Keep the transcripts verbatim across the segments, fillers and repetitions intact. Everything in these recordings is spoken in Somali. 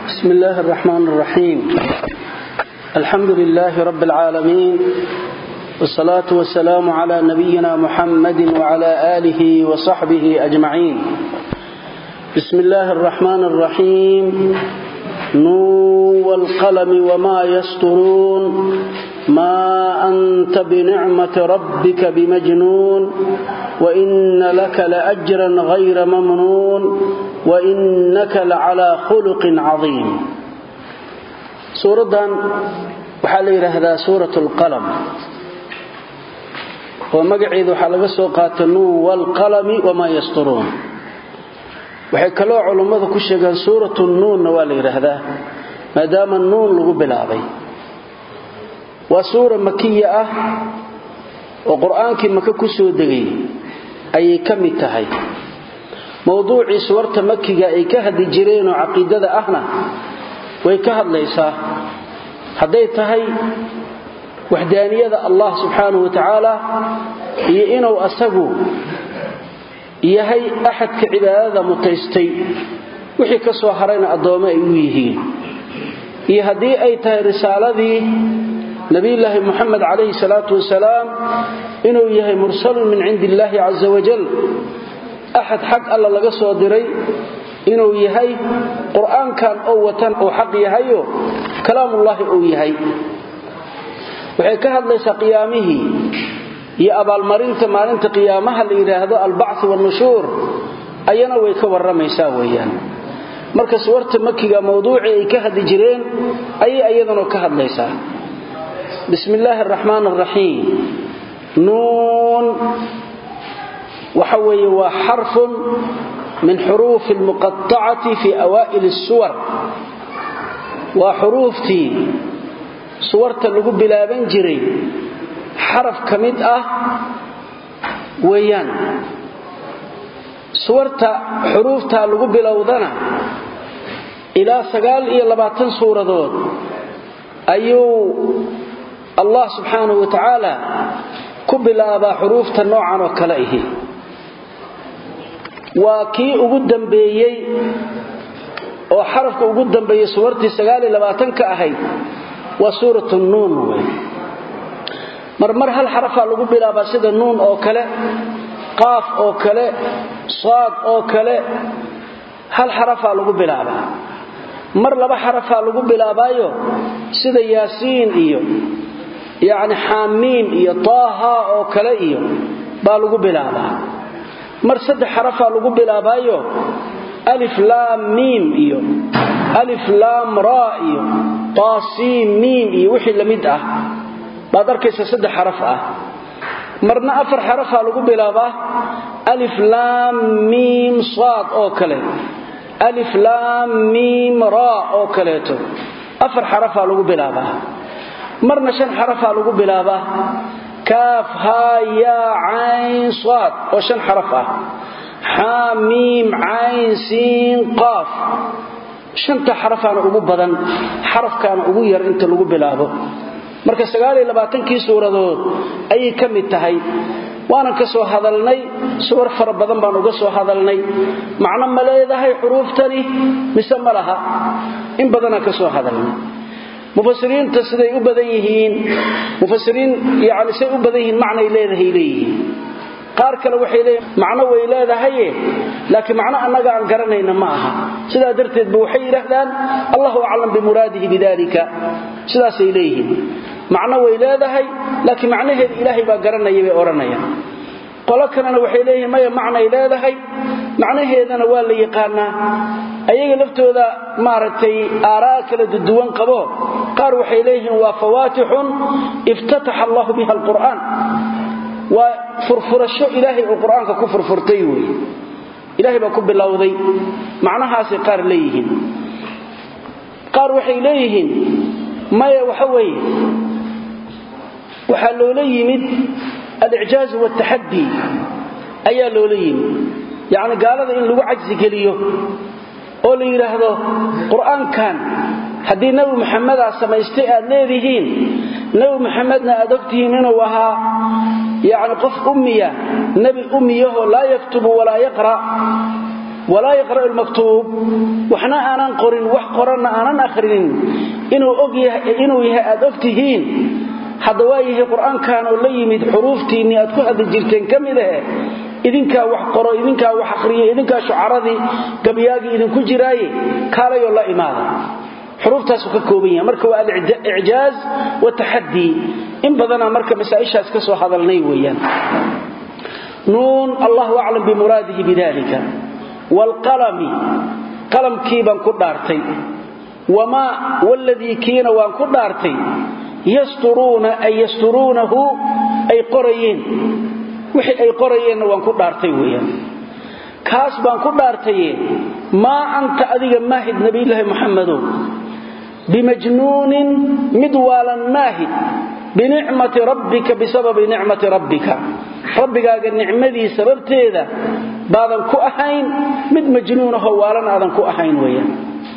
بسم الله الرحمن الرحيم الحمد لله رب العالمين والصلاة والسلام على نبينا محمد وعلى آله وصحبه أجمعين بسم الله الرحمن الرحيم نون والقلم وما يسطرون ما أنت بنعمة ربك بمجنون وإن لك لأجرا غير ممنون وإنك لعلى خلق عظيم سورة وحالي هذا سورة القلم ومقعيد حلقة سوقات النون والقلم وما يسطرون وحكلوا علماء كشيغان سورة النون نوالي هذا ما دام النون لغو بلاغي وسورة مكية أه وقرآن كي مكة كسو دغي أي كم تهي موضوع سورة مكية أي كهد جيرين وعقيدة أهنا ويكهد ليسا هدي تهي وحدانية الله سبحانه وتعالى يئنوا أسقوا يهي أحد كعبادة متيستي وحي كسو حرين أدوما إيويهين يهدي أي تهي رسالة دي نبي الله محمد عليه الصلاة والسلام إنه يهي مرسل من عند الله عز وجل أحد حق الله لغا سو ديري إنه يهي قرآن كان أوة أو حق يهي كلام الله أو يهي وحي كهد ليس قيامه يا أبا المرين تمارنت قيامها اللي يراهدو البعث والنشور أينا ويكور رميسا ويان مركز سورة مكة موضوعي كهد جرين أي أيضا كهد ليسا بسم الله الرحمن الرحيم نون وحوي وحرف من حروف المقطعة في أوائل السور وحروفتي سورة اللقب بلا بنجري حرف كمدأة ويان سورة حروفتها اللقب بلا وضنا إلى سقال إلى لباتن سورة دون أيو الله سبحانه وتعالى كبلا أبا حروف تنوعا وكلائه وكي أقدم بيي وحرف أقدم بيي سورتي سقالي لباتن كأهي وسورة النون مرمر هل حرفها لقبلا باسد النون أو كلا قاف أو كلا صاد أو كلا هل حرفها لقبلا با مر لبا حرفها لقبلا بايو سيد ياسين إيو يعني حاميم إيو طه أو كلا إيو بالغو بلابا مرسد حرفا لغو بلابا إيو ألف لام ميم إيو ألف لام راء إيو طاسيم ميم إيو وحي لمد أه بادر كيسا سد حرفا مرنا أفر حرفا لغو بلابا ألف لام ميم صاد أو كلا ألف لام ميم راء أو كلاتو أفر حرفا لغو بلابا مرنا شن حرفا لغو بلابا كاف ها يا عين صاد وشن حرفا حاميم عين سين قاف شنت حرفا ugu badan xarafkan ugu yar inta lagu bilaabo marka sagaal iyo labaatan kii suuradood ay kamid tahay waana ka soo hadalnay suur far badan baan uga soo hadalnay macna ma leedahay xuruuftani mise malaha in badan ka soo hadalnay مفسرين تسدي أبديهين مفسرين يعني سي أبديهين معنى إليه إليه قار كلا وحي إليه معنى وإليه هي لكن معنى أنك عن قرنين معها سيدا درتد بوحي رهدان الله أعلم بمراده بذلك سيدا سيليه معنى وإليه هي لكن معنى إلهي بقرنين بأورنين قال كنا وحي إليه ما معنى إليه هي معنى هذا نوال يقارنا ayaga laftooda maartay aaraa kala duwan qabo qaar waxay leeyihiin waa fawaatihun iftataha Allah biha alquran wa furfurasho ilaahay oo quraanka ku furfurtay way ilaahay ba ku bilowday macnahaasi qaar leeyihiin qaar waxay leeyihiin maya waxa way waxa loo leeyimid al-i'jaz wa at-tahaddi ayaa loo leeyimid yaani gaalada in lagu cajsi geliyo oo la yiraahdo quraankan hadii nabi maxamed ah samaystay aad leedihiin nabi maxamedna aad ogtihiin inuu ahaa yaani qof ummiya nabi ummiyaho la yaktubu wala yaqra ولا يقرأ المكتوب وحنا أنا قرن وحقرنا أنا آخرين إنه أجيه إنه يهأدفتهين حضوايه القرآن كانوا لي يمد حروفتي إني أدخل هذا الجلتين كم إذا إذن كا وحقرأ إذن كا وحقرية إذن كا شعرذي قبياقي إذن كجراي كالا يلا إماذا حروف تاسوك كوبية مركوا الإعجاز والتحدي إن بدنا مركب مسائشة اسكسوا هذا النيويا نون الله أعلم بمراده بذلك والقلم قلم كيبا كدارتي وما والذي كين وان كدارتي يسترون أي يسترونه أي قريين وحي أي قريين وان كدارتي ويا كاس بان كدارتي ما أنت أذيك ماهد نبي الله محمد بمجنون مدوالا ماهد بنعمة ربك بسبب نعمة ربك ربك قال نعمتي سببتي ذا بعضاً كو أحين مد مجنون هوالا بعضاً كو أحين ويا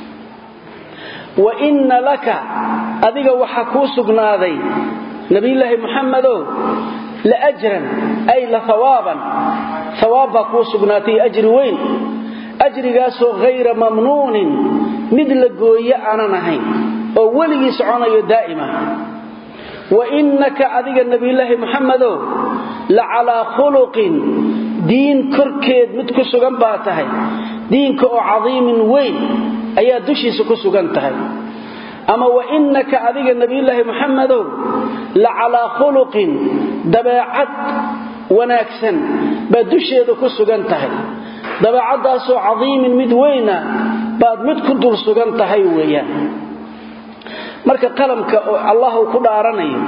وإن لك أذيك وحكو سقناذي نبي الله محمد لأجرا أي لثوابا ثوابا كو سقناتي أجر وين أجر قاسو غير ممنون مثل قوية أنا نهين أولي سعوني دائما وإنك أذيك النبي الله محمد لعلى خلق دين كركيد متكو سغان باتهي دينك او عظيم وين ايا دشيس كو سغان تهي اما وانك اديق النبي الله محمد لعلى خلق دباعت وناكسن بدشيده كو سغان تهي دباعداسو عظيم مد وينا بعد متكو دول سغان تهي ويان marka qalamka Allah ku dhaaranayo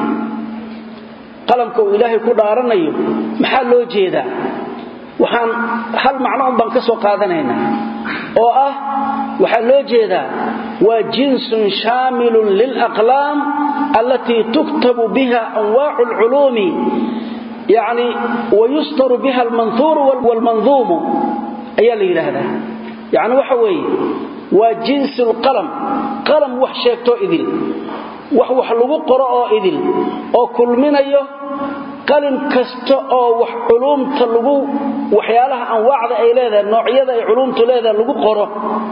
qalamka Ilaahay ku dhaaranayo maxaa loo jeedaa waxaan hal macno baan ka soo qaadanaynaa oo ah waxa loo jeedaa waa jinsun shaamilun lil aqlam allati tuktabu biha anwa'u al ulumi yani wayustaru biha al manthur wal manzum ayaa la yiraahdaa yani waxa weeye waa jinsul qalam qalam wax sheegto idil wax wax lagu qoro oo idil oo kulminayo qalim kasta oo wax culumta lagu waxyaalaha anwaacda ay leedahay noocyada ay culumtu leedahay lagu qoro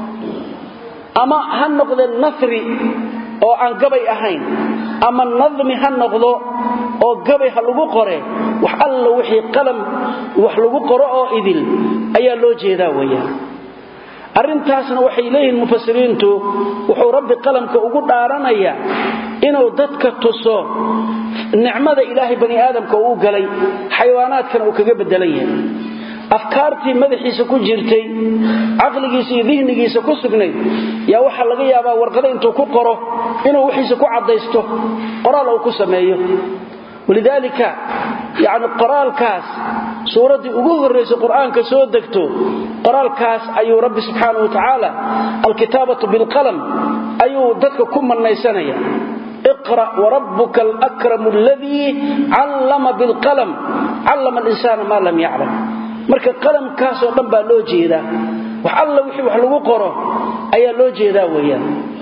ama han noqdo nasri oo aan gabay ahayn ama nadmi han noqdo oo gabay ha lagu qore wax alla wixii qalam wax lagu qoro oo idil ayaa loo jeedaa weeyaan arintaasna waxay leeyihiin mufassiriintu wuxuu rabbi qalamka ugu dhaaranaya inuu dadka tuso nicmada ilaahay bani aadamka uu galay xayawaanaadkana uu kaga bedelan yahay afkaartii madaxiisa ku jirtay aqligiisa iyo dhihnigiisa ku sugnay yaa waxa laga yaabaa warqada intuu ku qoro inuu wixiisa ku cadaysto qoraal uu ku sameeyo ولذلك يعني قرآن كاس سورة أقوه الرئيس القرآن كسو دكتو قرآن كاس أيو رب سبحانه وتعالى الكتابة بالقلم أيو دكو كم النيسانية اقرأ وربك الأكرم الذي علم بالقلم علم الإنسان ما لم يعلم مركا قلم كاس ونبا لو جيدا وحالله وحي وحلو قرأ أي لو جيدا ويا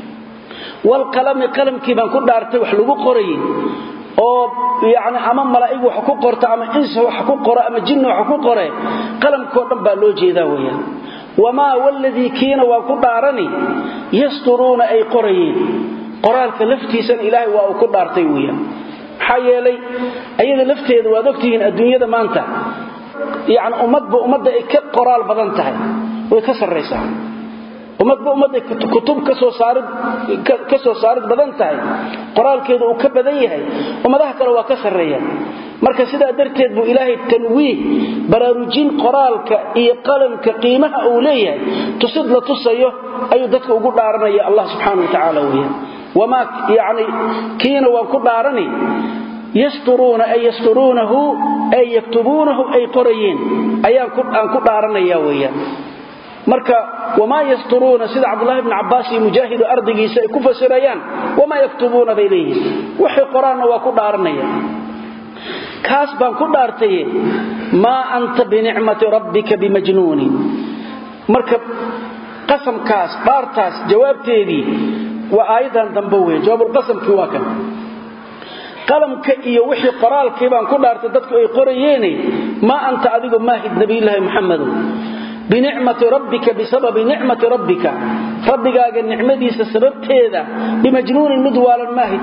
والقلم قلم كيبان كل أرتي وحلو قرأي oo yaani ama malaa'igu wax ku qorto ama insa wax ku qoro ama jinn wax ku qore qalamko dhan baa loo jeedaa weeyaan wama walladhi kiina wa ku dhaarani yasturuna ay qorayeen qoraalka laftiisan ilaahay waa uu ku dhaartay weeyaan xayeelay ayada lafteedu waa ogtihiin adduunyada maanta yaani ummadba ummadda ay ka qoraal badan tahay way ka sarreysaa ummadba ummadda kutub ka soo saarid ka soo saarid badan tahay qoraalkeedu uu ka badan yahay ummadaha kale waa ka sareeyaan marka sida darteed buu ilaahay tanwiih baraarujin qoraalka iyo qalamka qiimaha uu leeyahay tusid la tusayo ayuu dadka ugu dhaaranaya Allah subhanahu wa ta'ala weeyaan wama yaani kiina waan ku dhaarani yasturuna ay yasturunahu ay yaktubunahu ay qorayeen ayaan ku aan ku dhaaranaya weeyaan marka wama yasturuna sida Abdullah ibn Abbas iyo Mujahid ardigiisa ay ku fasirayaan wama yaktubuna baylihi wixii quraanna waa ku dhaaranaya kaas baan ku dhaartay ma anta bi ni'mati rabbika bimajnun marka qasam kaas dhaartaas jawaabteedii waa aayadan dambe weey jawaabul qasamki waa kan qalamka iyo wixii qoraalkii baan ku dhaartay dadku ay qorayeen ma anta adigu maahid nabi ilaahi Muhammad بنعمة ربك بسبب نعمة ربك ربك النعمة سببتها بمجنون مدوالا ماهد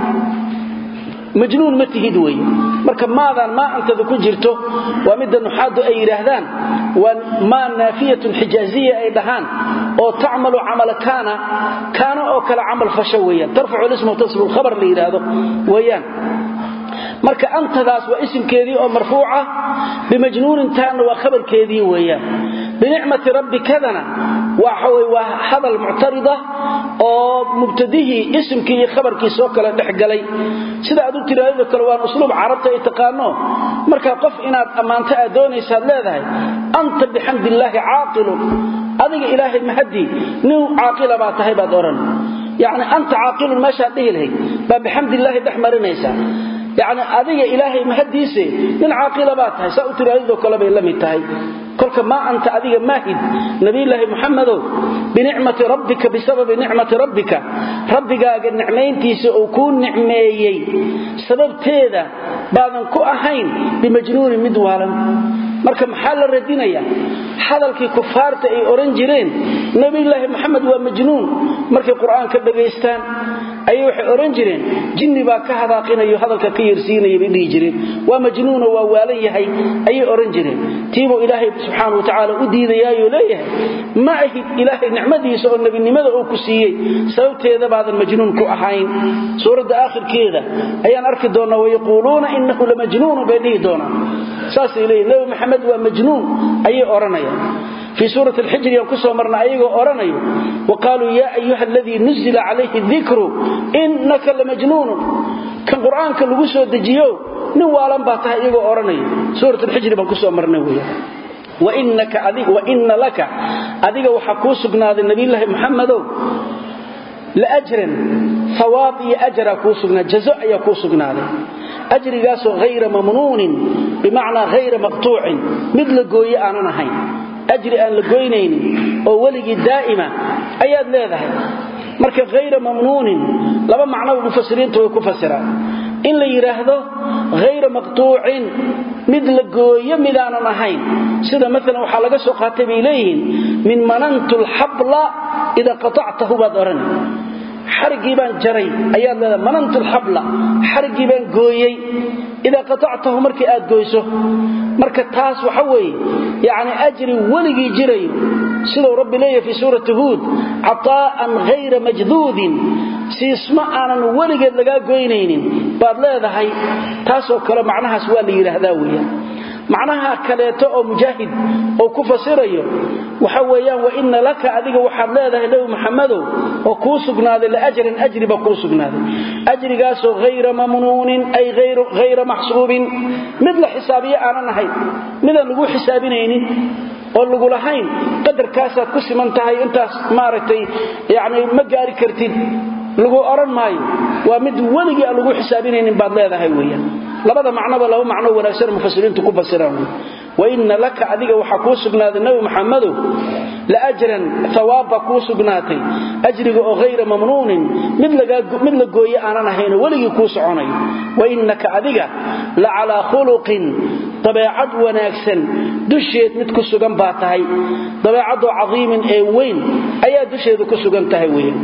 مجنون متهد وي marka maadan ma anta ku jirto waa mid nuxaadu ay yiraahdaan waa ma naafiyatun hijaziyya ay dhahan oo taamalu amal kana kana oo kala amal fasha weeyaan tarfu ismu tasbu khabar li yiraahdo weeyaan marka antadaas waa ismkeedii oo marfuuca bimajnuun taan waa khabarkeedii weeyaan بنعمة ربك كذنا وحوي وهذا المعترضة أو مبتديه اسمك خبرك سوكلا دحقلي سيدا أدو تلاقي كلوان أسلوب عربت يتقانو مركا قف إناد أمانت أدوني سالله أنت بحمد الله عاقل أذيك إلهي المهدي نو عاقل باتهي بادورن يعني أنت عاقل ما شاءته له بحمد الله دحمرنا يسا يعني أذيك إلهي مهديسي من عاقل باتهي سأتي لأيضا كلبي لم يتهي كلك ما أنت أذيك ماهد نبي الله محمد بنعمة ربك بسبب نعمة ربك ربك النعمين تيسأكون نعميي سبب تيدا بعد أن كو أهين بمجنون مدوالا marka maxaa la radinaya hadalkii kufaarta ay oran jireen nabi ilaahi maxamed waa majnuun markay quraanka dhageystaan ay waxay oran jireen jinni baa ka hadaaqinayo hadalka ka yeersiinaya bay dhigi jireen waa majnuun waa waalan yahay ay oran jireen tiibo ilaahi subhanahu wa ta'ala u diidayayo leeyahay ma ahid ilaahi nicmadiisa oo nabinimada uu ku siiyay sababteeda baadan majnuun ku ahayn suurada aakhirkeeda ayaan arki doonaa way yaquluuna innahu la majnuun baydi doona saas ilaahi nabi maxamed ومجنون أي أورانيا في سورة الحجر ينقصوا مرنا أيه أورانيا وقالوا يا أيها الذي نزل عليه الذكر إنك لمجنون كان قرآن كان لقصوا الدجيو نوالا باتها أيه أورانيا سورة الحجر ينقصوا مرنا ويا وإنك أذيك وإن لك أذيك وحكوس بناد النبي الله محمد لأجر ثواب أجر كوسنا جزاء يكوسنا أجر قاسو غير ممنون بمعنى غير مقطوع مثل قوي أنا نهين أجر أن لقوينين أو ولي دائما أياد لذا مركب غير ممنون لما معنى المفسرين تويكو فسران إن لي يراهده غير مقطوع مثل قوي مدانا نهين سيدا مثلا وحالك سوقاتب إليهن من مننت الحبل إذا قطعته بدرني حرقي بان جري اياد لدا مننت الحبل حرقي بان gooyay ida qatactahu markii aad gooyso marka taas waxa weey yaani ajri waligi jiray sida rabbi leeyahay fi suurati hud ataan ghayra majdud si isma aanan waligeed laga gooynaynin baad leedahay taas oo kale macnahaas waa la yiraahdaa weeyaan macnaha kaleeto oo mujaahid oo ku fasirayo waxa weeyaan wa inna laka adiga waxaad leedahay nabi maxamedo oo ku sugnaaday la ajrin ajri ba ku sugnaaday ajrigaas oo ghayra mamnuunin ay ghayr ghayr mahsuubin midla xisaabiya aanan ahay midan lagu xisaabinaynin oo lagu lahayn qadarkaas aad ku siman tahay intaas maaragtay yaani ma gaari kartid lagu oran maayo waa mid waligi lagu xisaabinaynin baad leedahay weeyaan labada macnaba laba macno wanaagsan mufassiriintu ku fasiraan wa inna laka adiga waxa ku sugnaaday nabi maxamedo la ajran thawaba ku sugnaatay ajriga oo ghayra mamnuunin mid laga mid la gooyay aanan ahayn waligi ku soconay wa innaka adiga la ala khuluqin tabi'ad wanaagsan dusheed mid ku sugan baa tahay tabi'ad cadiimin ee weyn ayaa dusheed ku sugan tahay weeyaan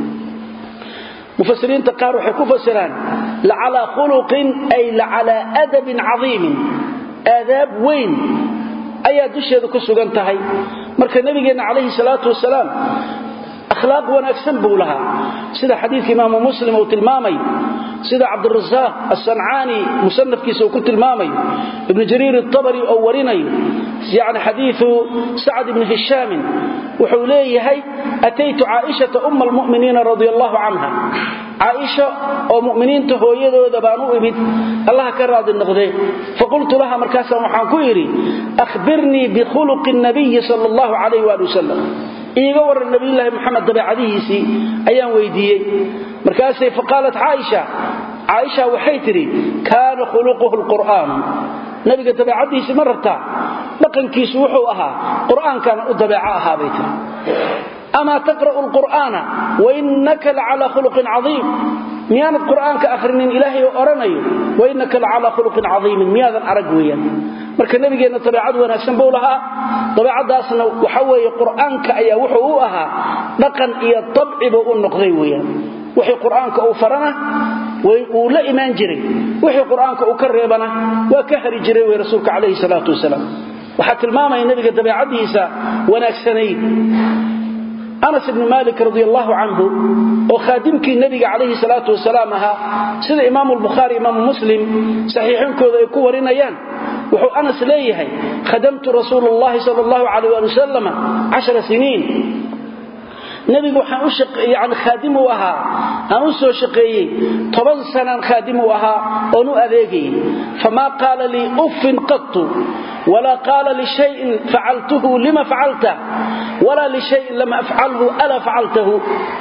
مفسرين تقاروا حكو فسران لعلى خلق أي لعلى أدب عظيم آداب وين أي دشي ذو كسوغان تهي مركا نبينا عليه الصلاة والسلام أخلاق ونأكسن بولها سيدا حديث إمام مسلم وتلمامي سيدا عبد الرزاق الصنعاني مصنف كيسو كنت المامي ابن جرير الطبري أوليني يعني حديث سعد بن هشام وحوليه هي أتيت عائشة أم المؤمنين رضي الله عنها عائشة ومؤمنين تهويدو دبانو إبد الله كراد النقضي فقلت لها مركاسا محاكويري أخبرني بخلق النبي صلى الله عليه وآله وسلم إيغا ور النبي الله محمد دبعديسي أيام ويديي مركاسي فقالت عائشة عائشة وحيتري كان خلقه القرآن نبي دبعديسي مرتا لقن كيس وحو أها قرآن كان دبعاها بيتري أما تقرأ القرآن وإنك لعلى خلق عظيم ميان القرآن كأخرين إلهي وأرنيه وإنك لعلى خلق عظيم ميان أرق ويا marka nabigeena tabiicad wanaagsan buu lahaa tabiicadaasna waxa weeye quraanka ayaa wuxuu u ahaa dhaqan iyo tabciba u noqday weeyaan wixii quraanka uu farana way uu la iimaan jiray wixii quraanka uu ka reebana waa ka hari jiray way rasuulka kaleey salaatu wasalaam waxa tilmaamay nabiga tabiicadiisa wanaagsanay Anas ibn Malik radiyallahu anhu oo khadimkii nabiga kaleey salaatu wasalaam aha sida Imam al-Bukhari Imam Muslim sahihankooda ay ku warinayaan wuxuu Anas leeyahay khadamtu Rasuulullah sallallahu alayhi wa sallam عشر سنين nabigu waxaan u shaqeeyay yani khadim u ahaa aan u soo shaqeeyay toban sano khadim u ahaa oo nu adeegay fama qala li uffin qattu wala qala li shay'in fa'altuhu lima fa'alta wala li shay'in lam af'alhu ala fa'altahu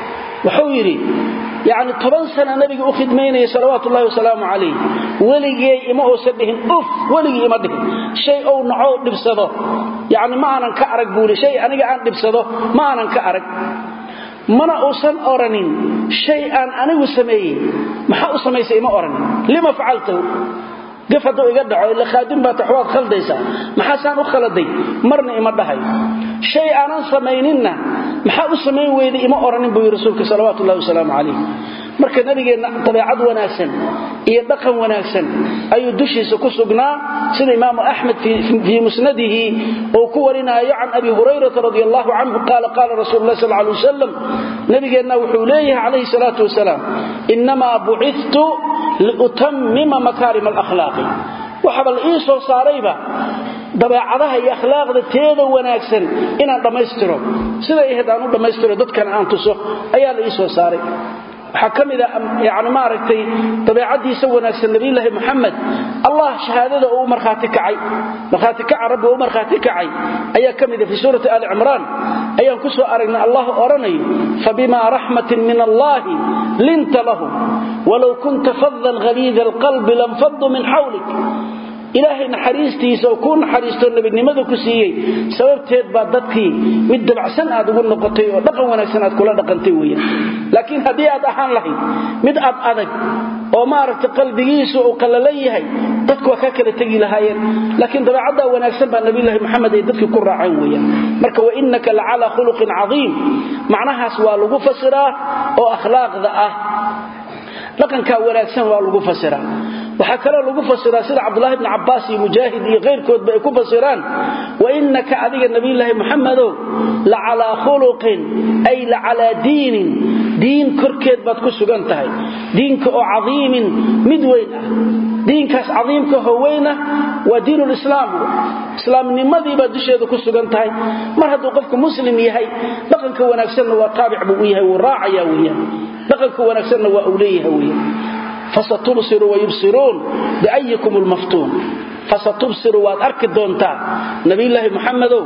wuxuu yiri يعني طبعا سنة نبي أخدميني صلوات الله وسلامه عليه ولقي إما أسبهم أف ولقي إما دهم شيء أو نعود بصده يعني ما أنا كأرق بولي شيء أنا قاعد بصده ما أنا كأرق mana uusan oranin shay aan anigu sameeyay maxaa u sameysay ma oranin lima facaltu gafado iga dhaco ila khaadim ba taxwaad khaldaysa maxaa saan u khaladay marna ima dhahay shay aanan sameeyninna maxaa u sameey weeyday ima oranin buu rasuulka sallallahu alayhi wasallam alayhi marka nabigeena tabiicad wanaagsan iyo dhaqan wanaagsan ayuu dushiisa ku sugnaa sida Imam Ahmad fi fi musnadihi oo ku warinayo an Abi Hurayra radiyallahu anhu qala qala Rasulullah sallallahu alayhi wasallam nabigeena wuxuu leeyahay alayhi salatu wasalam inma bu'ithtu liutammima makarim al-akhlaq waxaba la ii soo saarayba dabeecadaha iyo akhlaaqda teeda wanaagsan inaan dhameystiro sida ay hadaan u dhameystiro dadkan aan tuso ayaa la ii soo saaray حكمنا يعني ما ركتي طبيعتي سوى ناس النبي الله محمد الله شهادته أمر خاتك عي خاتك رب أمر خاتك عي أي كمذا في سورة آل عمران أي كسوة أرنا الله أرني فبما رحمة من الله لنت لهم ولو كنت فظا غليظ القلب لانفضوا من حولك إلهي نحريستيسا وكون نحريستو النبي نماذا كسيي سببتهد بعد ذاتكي مدبع سنة تقول نقطي ودقا ونكسنة كلها دقنتيوية لكن هذه أدحان لهي مد أب أدك ومارت قلبيسو وقلليهي dadku waa ka kala tagi lahaayeen laakiin dabeecada wanaagsan baa nabi ilaahi maxamed ay dadku ku raaceen weeyaan marka wa innaka la'ala khuluqin azim macnahaas waa lagu fasiraa oo akhlaaqda ah dhaqanka wanaagsan waa lagu fasiraa waxa kale lagu fasiraa sida Abdullah ibn Abbas iyo Mujahid iyo qeyrkood bay ku fasiraan wa innaka adiga nabi ilaahi maxamed la'ala khuluqin ay la'ala diinin diin korkeed baad ku sugan tahay diinka oo aziimin mid weyn ah diinkaas aziimka haweyna waa diinul islaam islaamnimadii baad dusheeda ku sugan tahay mar hadduu qofku muslim yahay dhaqanka wanaagsan waa taabic buu yahay oo raacaya weeyaan dhaqanka wanaagsan waa uu leeyahay weeyaan fasatubsiru wa yubsirun bi'ayyikum al-maftun fasatubsiru wa arki doonta nabi ilaahi maxamedow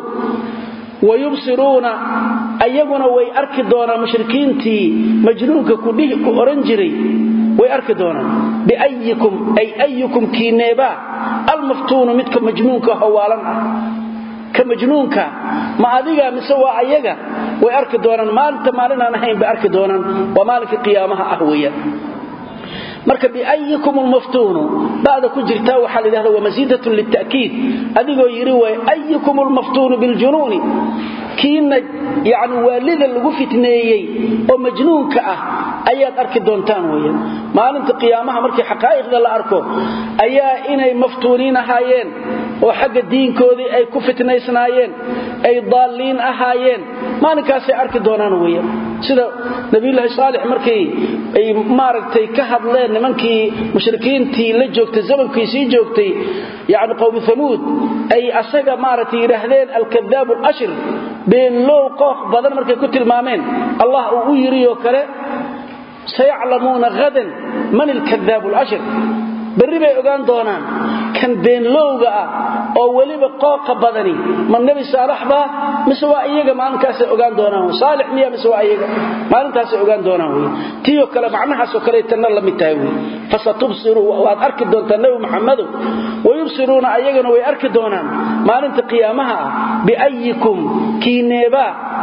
ويبصرون أيغنا وي أركي دونا مشركينتي مجنونك كديه كأورنجري وي أركي دونا بأيكم أي أيكم كينيبا المفتون متك مجنونك هوالا كمجنونك ما أديغا مسوا أيغا وي أركي دونا مالك مالنا نحين بأركي دونا ومالك قيامها أهوية marka bi ayyikum almaftun baada ku jirta waxa la yiraahdo waa masiidatu litaakid adigoo yiri way ayyikum almaftun bil junun kiina yaani waalida lagu fitneeyay oo majnuunka ah ayaad arki doontaan weeyaan maalinta qiyaamaha markii xaqaa'iqda la arko ayaa inay maftuuniin ahaayeen oo xagga diinkoodii ay ku fitneysnaayeen ay daaliin ahaayeen maalinkaas ay arki doonaan weeyaan sida nabi ilaahi saalix markii ay maaragtay ka hadleen nimankii mushrikiintii la joogtay zamankiisii joogtay yaani qowm thamuud ay asaga maaragtay yiraahdeen al-kadhaab al-ashr been loo qof badan markay ku tilmaameen allah uu yiriyo kale sayalamuuna gadan man al-kadhaab al-ashr بربي ogaan doonaan kan been lowga ah oo waliba qooqa badani man nabi saalax ba miswa iyaga maalinkaas ogaan doonaan saalix miya miswa iyaga maalintaas ogaan doonaan way tiyo kala macnahaas oo kale tan la mid tahay way fasatubsiru wa arki doonta nabi maxamed way yubsiruna ayagana way arki doonaan maalinta qiyaamaha bi ayyikum kineeba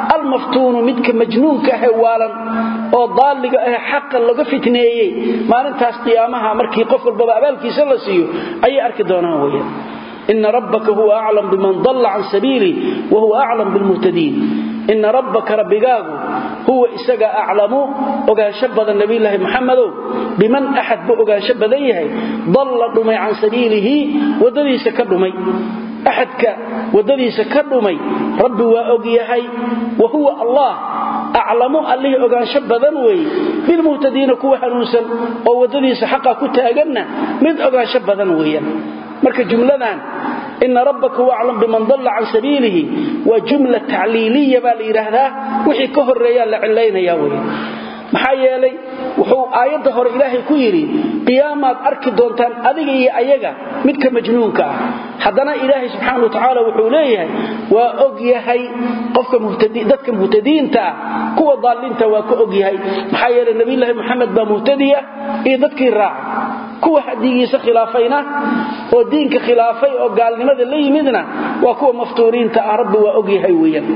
المفتون مدك مجنونك هوالا او ضالك حقا لغا فتنيي maalintaas qiyaamaha markii qof walba abaalkiisa la siiyo ay arki doonaan weeyaan إن ربك هو أعلم بمن ضل عن سبيله وهو أعلم بالمهتدين إن ربك ربكاغ هو إساق أعلم وقال شبذ النبي الله محمد بمن أحد بقى شبذ إيه ضل دمي عن سبيله ودري سكرمي أحدك ودري سكرمي ربي وأقيهي وهو الله أعلم اللي أقان شبذا وي بالمهتدين كوه نوسا ودري سحقا كتاقنا من أقان شبذا ويا marka jumladan inna rabbaka huwa a'lam biman dalla an sabilihi wa jumla ta'liliya bal yiraahdaa wixii ka horeeya la cilaynaya way maxaa yeelay wuxuu aayada hore ilaahay ku yiri qiyaamad arki doontaan adiga iyo ayaga midka majnuunka ah hadana ilaahay subhanahu wa ta'ala wuxuu leeyahay waa og yahay qofka muhtadi dadka muhtadiinta kuwa daalinta waa ka og yahay maxaa yeelay nabi ilaahay maxamed baa muhtadiya iyo dadkii raac kuwa hadigiisa khilaafayna oo diinka khilaafay oo gaalnimada la yimidna waa kuwa maftuuriinta ah rabbi waa og yahay weeyaan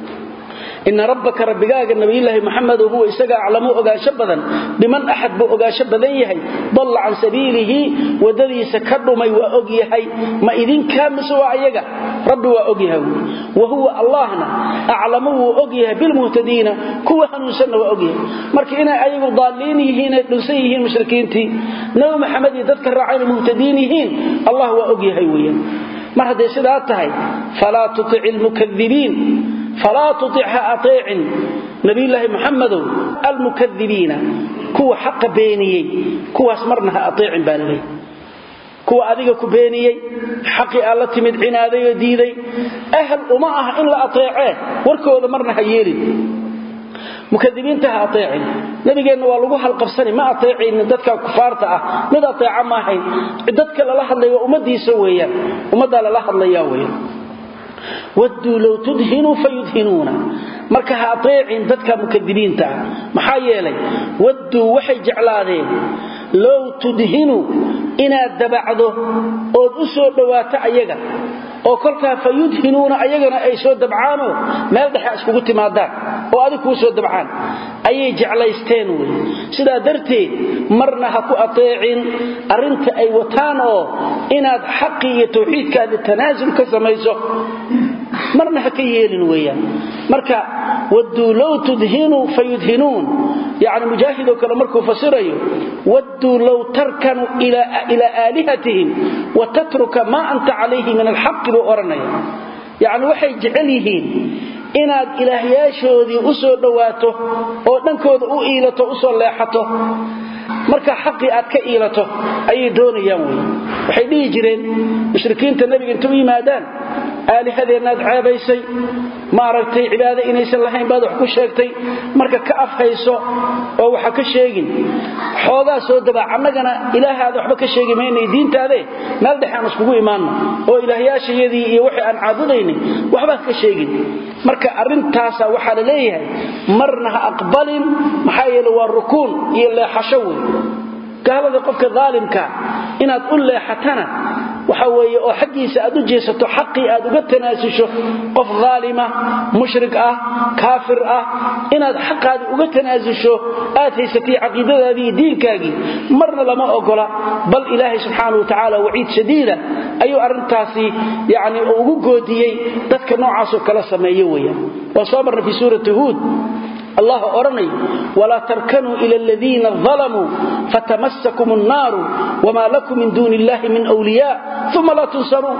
إن ربك ربكاغ النبي الله محمد هو إساق أعلمه أغاشا بدن بمن أحد بأغاشا بدنيهي ضل عن سبيله ودري سكروا ما يوأغيهي ما إذن كان سوى عيقا ربي وأغيهي وهو اللهنا أعلمه وأغيهي بالمهتدين كوها نسنة وأغيهي مركئنا أيضا ضالينيهين نسيهين مشركينتي نو محمد يذكر رعين المهتدينيهين الله وأغيهي ويا مرهد يسداتهي فلا تطع المكذبين فلا تطعها أطيع نبي الله محمد المكذبين كو حق بينيي كو اسمرنها أطيع بالغي كو أذيك كبينيي حقي الله تمد عنادي وديدي أهل أمعها إن لا أطيعه وركو ذمرنها يلي مكذبين تها أطيعين نبي قال والله هالقفصني ما أطيعين دتك كفارته ماذا أطيع ما هي دتك الله الله وأمدي سويا ومدى الله الله ياوي ودوا لو تدهنوا فيدهنون marka ha ateecin dadka mukadibiinta maxaa yeelay wadu waxay jeclaadeen law tudhinu ina dabacdo oo u soo dhawaato ayaga oo kolka fayudhinuna ayagana ay soo dabcaano meel dhaxa isku timaadaan oo adigu ku soo dabcaan ayay jeclaysteen way sida darteed marna ha ku ateecin arinta ay wataan oo inaad xaqi iyo tawxiidka tanaasul ka samayso marna ha ka yeelin weeyaan marka ودوا لو تدهنوا فيدهنون يعني مجاهد كلام مركو فسريه ودوا لو تركنوا إلى إلى آلهتهم وتترك ما أنت عليه من الحق بأورنيه يعني وحي جعليهين inaad ilaahyaashoodii u soo dhawaato oo dhankooda u iilato u soo leexato marka xaqi aad ka iilato ay doonayaan way waxay dhigi jireen mushrikiinta nabiga intuu yimaadaan aalihadeena ceebaysay ma aragtay cibaado inaysan lahayn baad wax ku sheegtay marka ka afhayso oo waxa ka sheegin xoogaa soo daba annagana ilaahaada waxba ka sheegi meeyay diintaade meel dhaxan iskugu iimaano oo ilaahyaashayadii iyo wixii aan caabudaynay waxba ka sheegin marka arintaas waxa la leeyahay marna ha aqbalin maxaa yeelay waa rukuun iyo leexasho gaalada qofka dhaalimka inaad u leexatana waxa weeye oo xaqiisa aad u jeesato xaqi aad uga tanaasusho qof dhaalima mushrik ah kaafir ah inaad xaqaadi uga tanaasusho aad haysatay aqeedadaadii diinkaagi marna lama ogola bal ilaahi subhanahu wa ta'ala waciid shadiida ayu arintaasi yaani ugu goodiyay dadka noocaas oo kala sameeyay weeyaan oo soo marna fi suurati hud الله أرني ولا تركنوا إلى الذين ظلموا فتمسكم النار وما لكم من دون الله من أولياء ثم لا تنصرون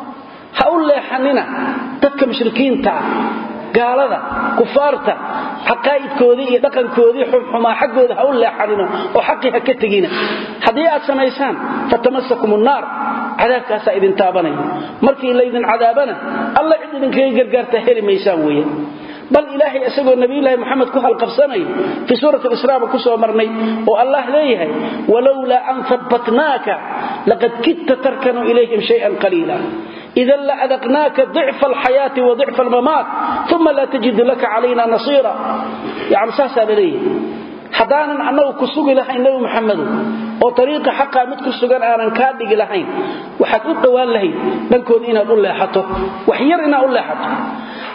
هؤلاء الله حننا تدك مشركين تا قال هذا كفارتا حقائد كودي دقن كودي حما حقود هؤلاء حننا وحقها كتجينا حديات سميسان فتمسكم النار عذابك سائدين تابني مركي إذن عذابنا الله إذن كي قرقرته هيري ميسان ويا بل إلهي أسقوا النبي الله محمد كهل قفصني في سورة الإسراء كسوة مرني والله ليه ولولا أن ثبتناك لقد كدت تركنوا إليهم شيئا قليلا إذا لأذقناك ضعف الحياة وضعف الممات ثم لا تجد لك علينا نصيرا يعني ساسا ليه حدانا أنه كسوق لحين نبي محمد وطريق حقا متك السجان آنا كادق لحين وحكود دوان لهي بلكود إنا أقول لها حطه وحير إنا أقول لها حطه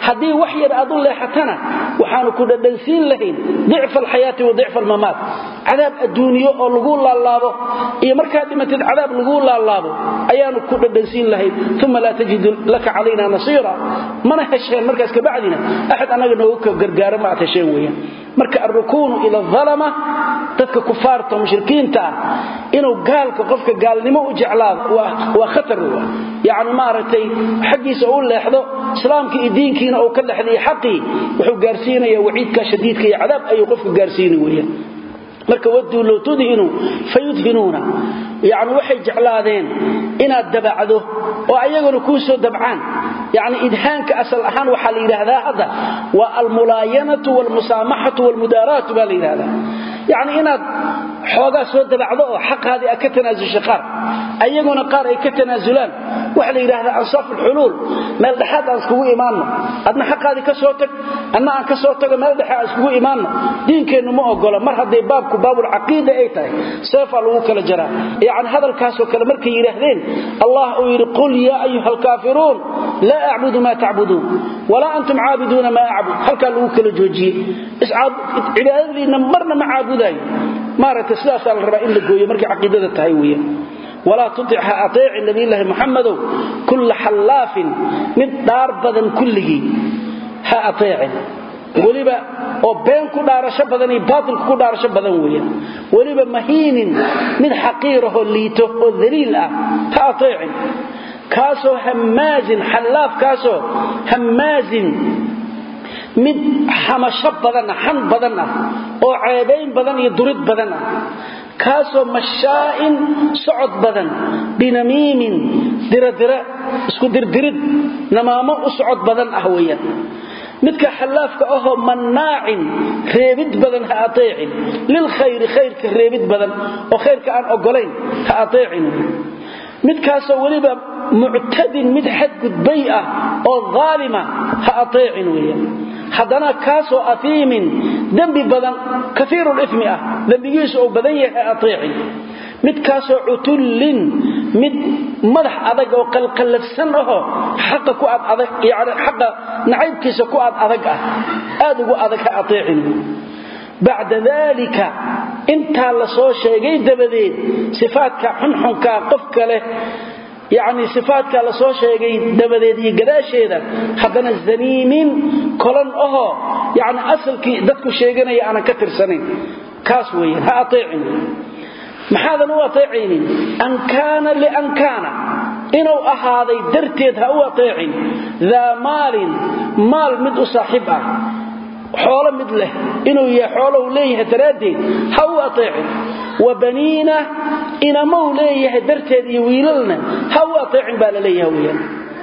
hadii wax yar aad u leexatana waxaanu ku dhadhansiin lahayn dhicf alxayaati wa dhicf almamaat cadaab adduunyo oo lagu laalaabo iyo markaa dhimatid cadaab lagu laalaabo ayaanu ku dhadhansiin lahayn thumma la tajidu laka alayna nasira mana hesheen markaas ka bacdina ahad anaga noo ka gargaar ma atasheen weeyaan marka arrukuunu ila dhalama dadka kufaarta mushrikiinta inuu gaalka qofka gaalnimo u jeclaado waa khatar yaani ma aragtay xaqiisa uu leexdo islaamka iyo diinkiina uu ka dhaxlay xaqi wuxuu gaarsiinayaa waciidka shadiidka iyo cadaab ayuu qofka gaarsiinay weeyaan marka wadu loo tudhinu fayudhinuna yaani waxay jeclaadeen inaad dabacdo oo ayaguna ku soo dabcaan yaani idhaanka asal ahaan waxa la yiraahdaa hada wa al mulayanatu wal musamahatu wal mudaratu baa la yiraahdaa yaani inaad xoogaa soo dabacdo oo xaqaadi ka tanaasusho qaar ayaguna qaar ay ka tanaasulaan waxa la yiraahdaa ansaf al-hulul meel dhaxad aan iskugu iimaano adna xaqaadi ka soo tag anna aan ka soo tago meel dhaxad iskugu iimaano diinkeenu ma ogola mar haday baabku baabul aqeeda ay tahay seefa lagu kala jaraa yaani hadalkaas oo kale markay yiraahdeen Allah uu yiri qul ya ayyuhal kaafiruun la a'budu ma ta'budun wala antum 'aabiduna ma a'budu halka lagu kala joojiyay is'aad cibaadadiina marna ma aabuday maarata sidaas la rabaa in la gooyo markii aqeedada tahay weeyaan wala tuti'ha atii'i nabi allah muhammad kull halaf min dar badan kulligi ha atii'i waliba oo been ku dhaarasho badan iyo baatil ku dhaarasho badan weeyaan waliba mahiinin mid xaqiiraho liito oo daliil ah ha atii'i kaaso hamaazin halaf kaaso hamaazin mid xamasho badan xan badan oo ceebayn badan iyo durid badan kaaso mashaa'in socod badan binamimin diradira isku dirdirid namaamo u socod badan ah weeyaan midka xalaafka ah oo manaa'in reebid badan ha ateecin lil khayr khayrka reebid badan oo khayrka aan ogolayn ha ateecin midkaasoo waliba mu'tadin mid xad gudbay ah oo zaalima ha ateecin weeyaan hadana kaasoo afiimin dambi badan kathirul ithmi ah dambigiisu oo badan yahay ateecin midkaasoo utullin mid madax adag oo qalqalafsan ah xaqa ku ad adag yaani xaqa naciibkiisa ku ad adag ah aad ugu adag ha ateecin بعد ذلك انت لا سو شيغي دبديد صفاتك حنحنكا قفك له يعني صفاتك لا سو شيغي دبديد iyo gadaasheeda hadana zaniimin kolan oo yani asalkii dadku sheeganaya aan ka tirsanayn kaas weeyaan ha ateecin maxaadan u ateecin an kaana li an kaana inuu ahaaday darteed ha u ateecin ذا مال مال mid u saaxiib ah xoolo mid leh inuu yahay xoolo uu leeyahay daraadii ha u ateecin wabaniina ina ma uu leeyahay darteed iyo wiilalna ha u ateecin baa la leeyahay weeyaan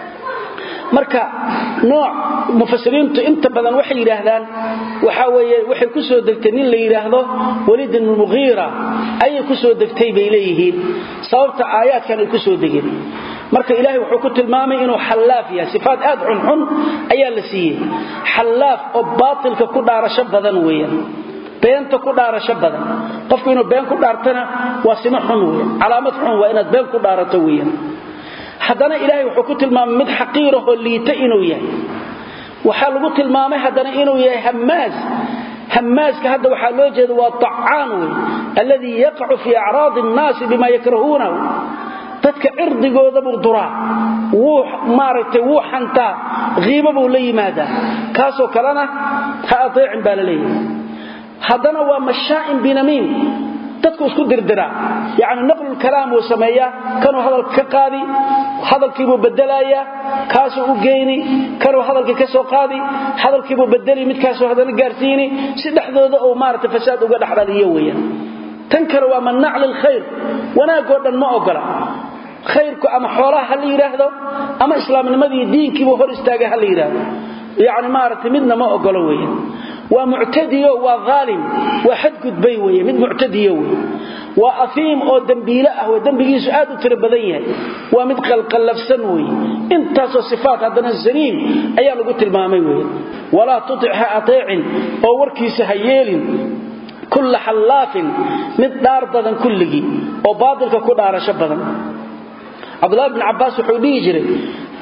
marka nooc mufassiriintu inta badan waxay yiraahdaan waxa weeye waxay ku soo degtay nin la yiraahdo Walid ibn Mughira ay ku soo degtay bay leeyihiin sababta aayaadkan ay ku soo degeen marka ilaahay wuxuu ku tilmaamay inuu xalaaf yahay sifaat aad xun ayaa la siiyay xalaaf oo baatilka ku dhaarasho badan weeyaan beenta ku dhaarasho badan qofku inuu been ku dhaartana waa sima xun weeyaan calaamad xun waa inaad been ku dhaarato weeyaan hadana ilaahay wuxuu ku tilmaamay mid xaqiir ah oo liita inuu yahay waxa lagu tilmaamay hadana inuu yahay hamaaz hamaaska hada waxa loo jeedo waa ta'aan weey alladhi yaqa'u fi a'raad an-nas bima yakrahuuna dadka irdigooda buu duraa wuu maartay wuu xanta qiimo buu la yimaada kaasoo kalena ha ateecin baa la leeyahay hadana waa mashaa'in binamiim dadku isku dirdira yaani naql kalaam uu sameeya kanoo hadal ka qaadi hadalkii buu bedelaya kaasoo u geeyni kanoo hadalkii ka soo qaadi hadalkii buu bedeli mid kaasoo hadana gaarsiini si dhaxdooda oo maartay fasaad uga dhaxdaliyo weeyaan tan kale waa manaac lil khayr wanaago dhan ma ogola khayrku ama xoolaha hal yiraahdo ama islaamnimadii diinkiiba hor istaaga hal yiraahdo yaani maartay midna ma ogola weeyaan waa mu'tadiyo waa zaalim waa xad gudbay weeye mid mu'tadiyo waa afiim oo dambiila ah oo dambigiisu aad u tiro badan yahay waa mid qalqalafsan weeye intaas oo sifaat hadana zaniim ayaa lagu tilmaamay weeye wala tuti'ha ateecin oo warkiisa hayeelin كل حلاف من دار بدن كلغي او باطلka ku dhaarasho badan Abdullah ibn Abbas wuxuu dhigi jiray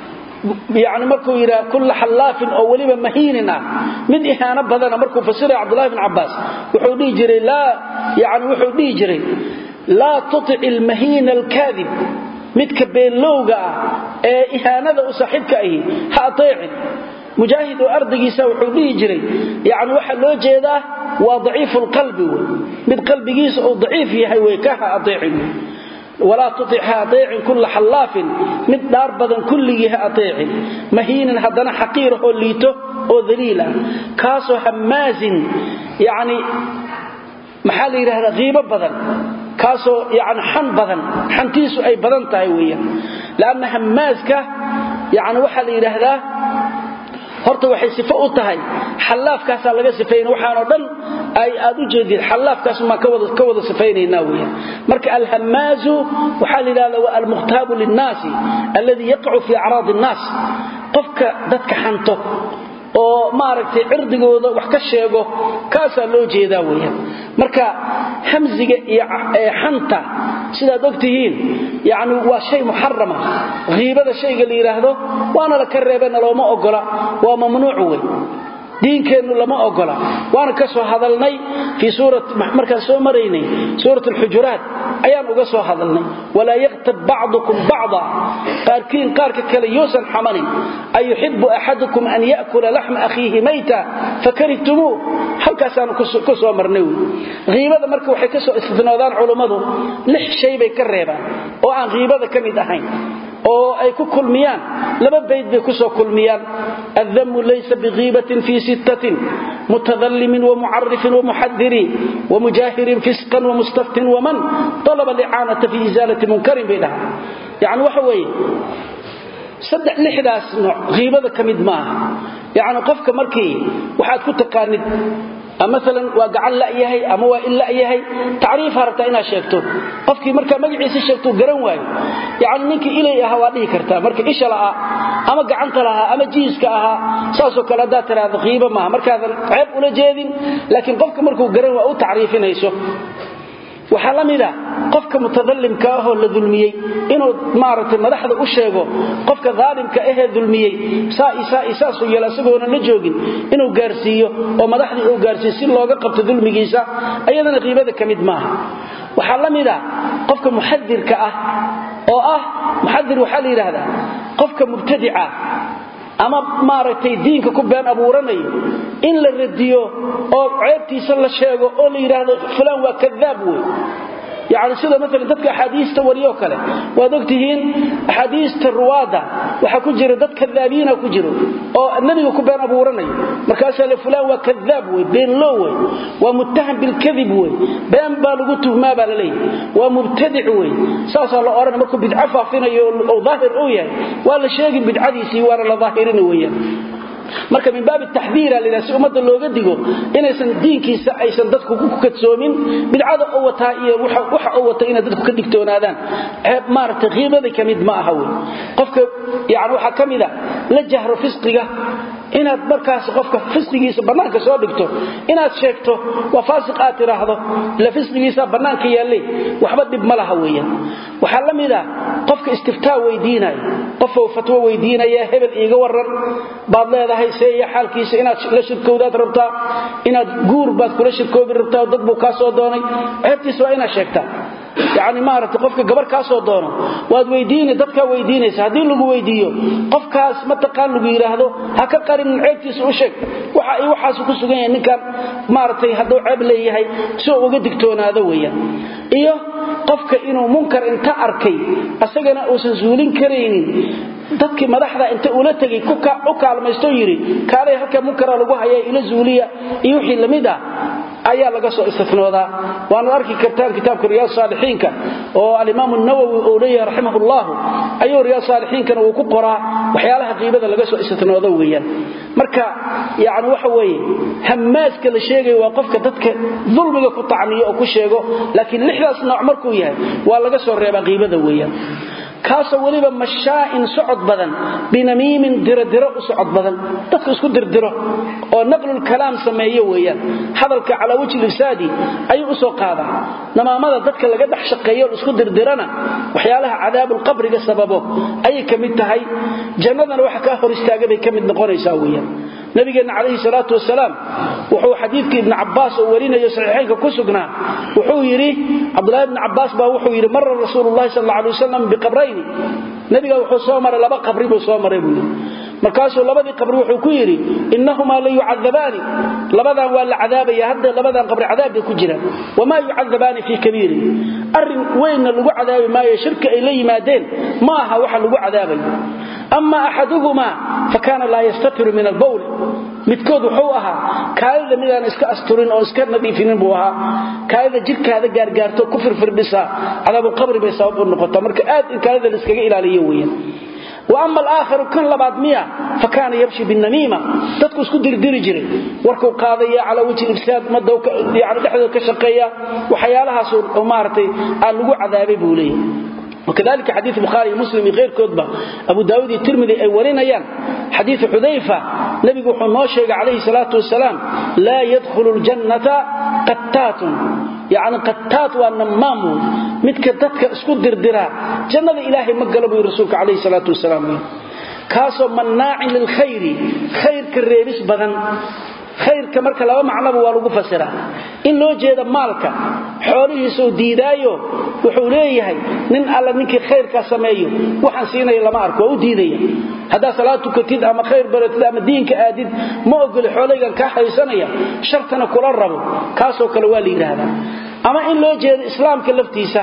يعني markuu yiraahdo kull halaafin oo waliba mahiinina mid ihaana badan markuu fasiray Abdullah ibn Abbas wuxuu dhigi jiray la yani wuxuu dhigi jiray la tuti' al-mahin al-kadhib midka beelowga ee ihaanada u saaxibka ahi ha ateecin mujaahid oo ardigiisa wuxuu dhigi jiray yani waxa loo jeedaa waa dhaif al-qalbi mid qalbigiisa oo dhaif yahay way ka ha ateecin ولا تطيعها أطيع كل حلاف من دار بدن كله أطيع مهين هدنا حقيره ليته أو ذليلا كاسو هماز يعني محالي هذا غيبة بدن كاسو يعني حن بدن حنتيسو أي بدن تايوية لأن همازك يعني وحالي هذا horta waxay sifo u tahay xalaafkaas laga sifeeyay waxaan oo dhan ay aad u jeedin xalaafkaas ma ka wada ka wada sifeynayna weeyaan marka al-hamaazu waxa la yiraahdaa waa al-muqtabu lin-nas alladhi yaq'u fi a'rad an-nas qofka dadka xanto oo maaragtay cirdigooda wax ka sheego kaas loo jeedaa weeyaan marka hamziga iyo xanta sida ogtihiin yaani waa shay muharrama ghiibada shayga la yiraahdo waana la ka reebana looma ogola waa mamnuuc weey diinkeenu lama ogola waana ka soo hadalnay fi suurat markaan soo maraynay suurat al-hujurat ayaan uga soo hadalnay wala yaqtab ba'dukum ba'da qarkin qarka kale yuusan xamanin ay yuhibbu ahadukum an ya'kula lahma akhihi mayta fakaritumu halkaasaan ku soo marnay ghiibada marka waxay ka soo istidnoodaan culimadu lix shay bay ka reebaan oo aan ghiibada kamid ahayn oo ay ku kulmiyaan laba bayd bay ku soo kulmiyaan adhamu laysa bighibatin fi sittatin mutadallimin wa mu'arrifin wa muhaddirin wa mujahirin fisqan wa mustaftin wa man talaba li'anata fi izalati munkarin baydaha yani waxa weeye saddex lixdaas nooc ghiibada kamid ma aha yani qofka markii waxaad ku taqaanid مثلا وقعن لا يهي اما وا الا يهي تعريف هرتا ina sheegto qofkii marka magaciisa sheegto garan waayo yaani ninka ilay ah waa dhigi kartaa marka isha la ama gacanta laha ama jiiska aha saaso kala daatiraad qiiba ma markaadan ceeb ula jeedin laakiin qofka markuu garan waa u taariifinayso waxa lamida qofka mutadallimka ah oo la dulmiyay inuu maaragtay madaxda u sheego qofka dhaalimka ah ee dulmiyay saa isa isa soo yela sagoona la joogin inuu gaarsiiyo oo madaxdii uu gaarsiiyo si looga qabto dulmigiisa ayadana qiibada kamid maaha waxa lamida qofka muhaddirka ah oo ah muhaddir waxa la yiraahdaa qofka mubtadi'a ama maaragtay diinka ku been abuuranayo in la radiyo oo ceebtiisa la sheego oo la yiraahdo fulan waa kadaab way يعني sida mesela dadka xadiista wariyo kale waad ogtihiin xadiista ruwaada waxa ku jira dad kadaabiina ku jiro oo nabiga ku been abuuranayo markaas la fulan waa kadaab way been loo way waa muttaham bil kadhib way been baa lagu tuhmaa baa la leeyahay waa mubtadi' way saasa la oran markuu bid'a faafinayo oo daahir oo yahay waa la sheegin bid'adiisi waa la daahirin weeyaan marka min baab tahdhir ila si umada looga digo inaysan diinkiisa aysan dadku ku kadsoomin bidcada oo wata iyo waxa waxa oo wata in dadku ka digtoonaadaan ceeb maarta qiimada kamid ma aha way qofka yaani waxa kamida la jahro fisqiga inaad markaas qofka fisqigiisa banaanka soo dhigto inaad sheegto waa faasiq aad tiraahdo la fisqigiisa banaanka yaalay waxba dib ma laha weeyaan waxa lamida qofka istiftaa weydiinay qof oo fatwo weydiinaya hebel iiga waran baad leedahay seeya xalkiisa inaad la shirkowdaad rabtaa inaad guur baad kula shirkoobi rabtaa dad buu ka soo doonay ceebtiisa waa inaad sheegtaa يعني ما رأت قفك قبر كاسو دونه واد ويديني ددك ويدينيس hadii lagu weydiiyo qofkaas ma taqaan lagu yiraahdo ha ka qarin ceebtiisa u sheeg waxa ay waxaas ku sugan yahay ninkan maartay haduu ceeb leeyahay soo uga digtoonaado weeyaan iyo qofka inuu munkar inta arkay asagana uusan zuulin kareenin dadkii madaxda inta ula tagay ku ka u kaalmaysto yiri kaalay halka munkar lagu hayay ila zuuliya iyo wixii lamida ayaa laga soo istifnooda waanu arki kartaan kitaabka riyaad saalixiinka oo al-imam an-nawawi oo leeyahay rahimahullah ayuu riyaad saalixiinka uu ku qoraa waxyaalaha qiibada laga soo istifnooda weeyaan marka yaani waxa weeye hamaaska la sheegay waa qofka dadka dulmiga ku tacniyo oo ku sheego laakiin lixdaas nooc markuu yahay waa laga soo reebaa qiibada weeyaan kaasoo waliba mashaa'in socod badan binamiimin diradiro u socod badan dadku isku dirdiro oo naqlul kalaam sameeyo weeyaan hadalka cala wajhi lisaadi ay u soo qaadaan namaamada dadka laga dhax shaqeeyo isku dirdirana waxyaalaha cadaabul qabriga sababo ay kamid tahay jannadana waxa ka hor istaagay kamid noqonaysaa weeyaan nabigeena kaleey salaatu wasalaam wuxuu xadiidkii ibn Abbas oo warinayo saxiixaynka ku sugnaa wuxuu yiri Abdullah ibn Abbas baa wuxuu yiri mar rasuulullaahi sallallahu alayhi wasallam biqabrayn nabiga wuxuu soo maray laba qabri buu soo maray buu markaasuu labadii qabri wuxuu ku yiri innahuma la yu'adhabani labadan waa la cadaabaya hadda labadan qabri cadaab ku jira wama yu'adhabani fi kabiir arin weyna lagu cadaabi maayo shirka ay la yimaadeen ma aha waxa lagu cadaabayo amma ahaduhuma fakana la yastatiru min al-bawl midkood wuxuu ahaa kaayada midaan iska asturin oo iska nadiifinin buu ahaa kaayada jirkaada gaargaarto ku firfirdhisa cadaab qabri bay sabab u noqotaa marka aad in kaayada la iskaga ilaaliyo weeyaan واما الاخر كان لبعض مية فكان يمشي بالنميمه dadku isku dirdiri jiray warku qaadaya ala wajhi ifsaad madow yaani dhaxdo ka shaqeeya waxyaalahaas oo maartay aan lagu cadaabay buu leeyahay وكذلك حديث البخاري ومسلم غير كتبه ابو داود الترمذي اي ورينيان حديث حذيفه نبي وحو نو شيغ عليه الصلاه والسلام لا يدخل الجنه قتات يعني قتات ونمام midka dadka isku dirdira jannada ilaahay ma galabo rasuulka kaleey salaatu wasalaam kaaso manaa'in lil khayri khayrka reebis badan khayrka marka laba macnaba waa lagu fasiraa in loo jeedo maalka xoolihiisa oo diidaayo wuxuu leeyahay nin alla ninkii khayrka sameeyo waxaan siinay lama arko oo diidaya hada salaatu katid ama khayr baratid ama diinka aadid ma ogol xooligan ka haysanaya shartana kula rabo kaasoo kale waa la yiraahdaa ama in loo jeedo islaamka laftiisa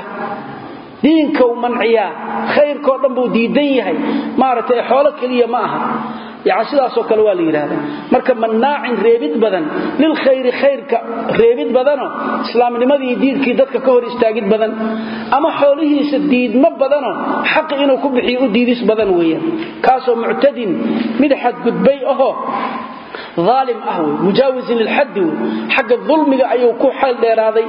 diinka uu manciya khayrka oo dhan buu diidan yahay maartay xoolo kaliya ma aha يعني sidaas oo kale waa la yiraahdaa marka manaa'in reebid badan lil khayr khayrka reebid badano islaamnimadii diidkii dadka ka hor istaagid badan ama xoolihiisa diidma badano xaq inuu ku bixiyo u diidis badan weeyaan kaasoo mu'tadin mid xad gudbay oo ظالم أهوي مجاوز للحد حق الظلم أيو كحل ديراضي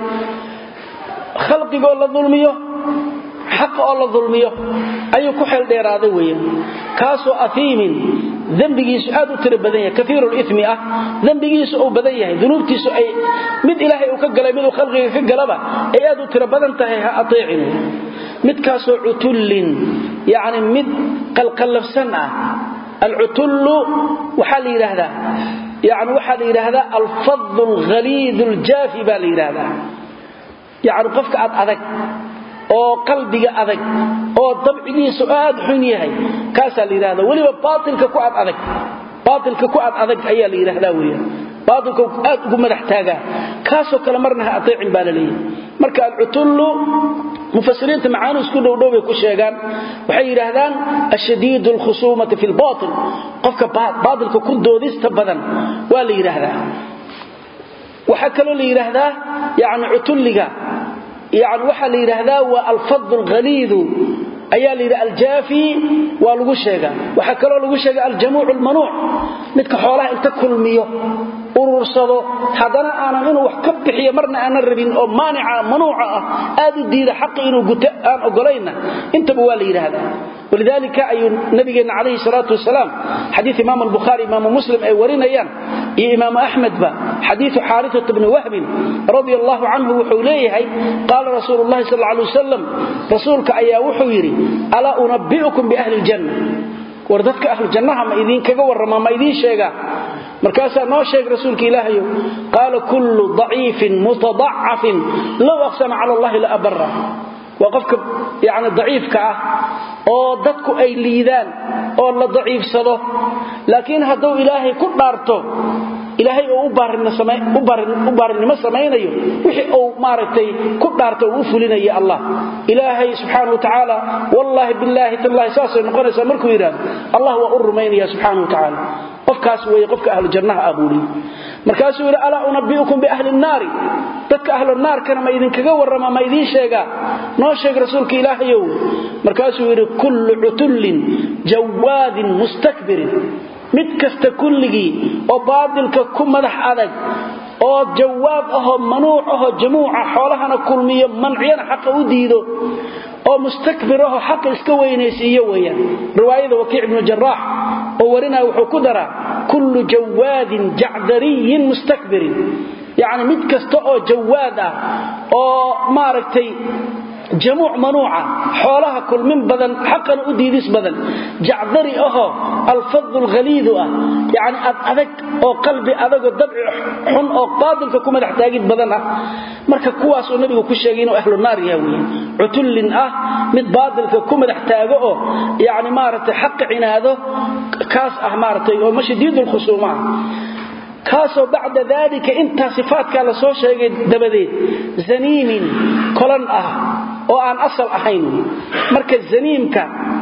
خلقي قول الظلميه حق الله ظلميه أيو كحل ديراضي ويا كاسو أثيم ذنبيس aad u tira badan yahay kathirul ithmi ah dhanbigiisu oo badan yahay dunuubtiisu ay mid ilaahay uu ka galay mid uu khalqiga ka galaba ay aad u tira badan tahay ha ateecin mid kaasoo utullin yaani mid qalqalafsan ah al-utull waxa la yiraahdaa yaani waxa la yiraahdaa al-fadh al-ghalid al-jafi ba la yiraahdaa yaani qofka aad adag oo qalbiga adag oo dabcigiisu aad xun yahay kaasa la yiraahdo waliba baatilka ku aad adag baatilka ku aad adag ayaa la yiraahdaa weeyo baatilka aad ugu madax taaga kaasoo kala marna ateecin baa la leeyahay marka al-utullu mufassiriinta macaani isku dhowdhow bay ku sheegaan waxay yiraahdaan ashadiid al-khusumati fil baatil qofka baatilka ku doodista badan waa la yiraahdaa waxa kale la yiraahdaa yaani utulliga يعني waxa la yiraahdaa waa al-fadl al-ghalid ayaa la yiraahdaa al-jafi waa lagu sheegaa waxa kale oo lagu sheegaa al-jamuu' al-manu' midka xoolaha inta kulmiyo urursado hadana aanan inuu wax ka bixiyo marna aanan rabin oo maani'a manuuca ah aad u diida xaq inuu guto aan ogolayna intaba waa la yiraahdaa ولذلك أي النبي عليه الصلاة والسلام حديث إمام البخاري إمام مسلم أي ورينيان إمام أحمد با حديث حارثة بن وهب رضي الله عنه وحوليه قال رسول الله صلى الله عليه وسلم رسولك أيا وحويري ألا أنبئكم بأهل الجنة وردتك أهل الجنة ما إذين كغور ما إذين شيئا مركاسا نو شيخ رسولك إلهي قال كل ضعيف متضعف لو أقسم على الله لأبره وقفك يعني ضعيف كاه oo dadku ay liidaan oo la daciifsado laakiin haduu ilaahay ku dhaarto ilaahay oo u baarin samay u baarin u baarinimo sameeyo wixii uu maartay ku dhaarto uu fulinayo Allah ilaahay subhanahu wa ta'ala wallahi billahi tallahi saasay noqonaysa markuu yiraahdo Allah waa u rumaynaya subhanahu wa ta'ala qofkaas way qofka ahlu jannaha abuuli markaas uu ala unabbiukum bi ahli an-nar dadka ahlu an-nar kana ma idin kaga warrama ma idin sheega noo sheeg rasuulka ilaahayow markaas uu yiri kullu utullin jawadin mustakbirin mid kasta kulligi oo baadilka ku madax adag oo jawaab ah manuuc ah jamuuca xoolahana kulmiyo manciyana xaq u diido oo mustakbir ah xaq iska weynaysiiyo weeyaan riwaayada Waki' ibn Jarrah oo warina wuxuu ku daraa kullu jawadin ja'dariyin mustakbirin يعني mid kasta oo jawaad ah oo maaragtay جموع منوعة حولها كل من بدن حقا أديدس بدن جعذري أهو الفض الغليظ أه يعني أذك أو قلبي أذك الضبع حن أو قادم ككما تحتاجد بدن أه مركا كواس النبي وكشاقين أهل النار يهوي عتل أه مد بادل ككما تحتاجه يعني مارت حق عناده كاس أحمارته ومش ديد الخصومات كاسو بعد ذلك انت صفات كلا سو شيغي دبديد زنيم كلن اه oo aan asal ahayn marka zaniimka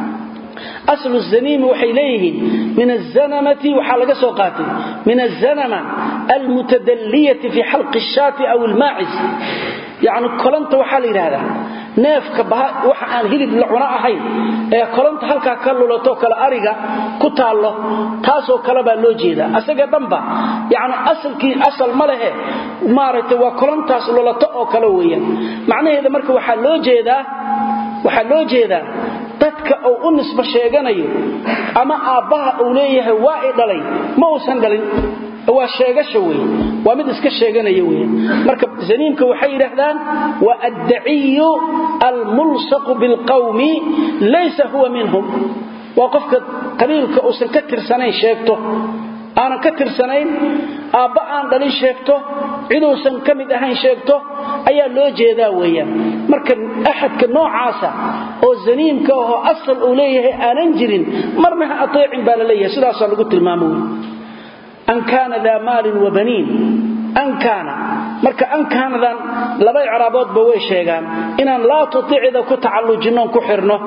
aslu zaniim waxay leeyihiin min az-zanamati waxa laga soo qaatay min az-zanama al-mutadalliyati fi halq ash-shati aw al-ma'iz yani kolanta waxa la yiraahdaa neefka waxa aan hilib la cuna ahayn ee kolanta halka ka lulato kala ariga ku taalo taasoo kala baa loo jeedaa asaga dhanba yani asalkii asal ma lehe maaragtay waa kolantaas lulato oo kala weeyaan macnaheedu marka waxa loo jeedaa waxa loo jeedaa dadka oo u nisba sheeganayo ama aabaha uu leeyahay waa ay dhalay ma uusan dhalin waa sheegasho weey waa mid iska sheeganaya weey marka zaniimka waxay yiraahdaan wa ad-da'i al-mulsaq bil qawmi laysa huwa minhum wa qofka qabiilka oo san ka tirsanayn sheegto aanan ka tirsanayn aaba aan dhalin sheegto ciiduusan kamid ahayn sheegto ayaa loo jeedaa weeyaan marka ahadka noocaasa oo zaniimka oo asal uu leeyahay aanan jirin marna ateecin baa leeyahay sidaas lagu tilmaamo أن كان ذا مال وبنين أن كان مركا أن كان ذا لبا إعرابات بوي شيغان إن لا تطيع إذا كتعلجنون كحرنه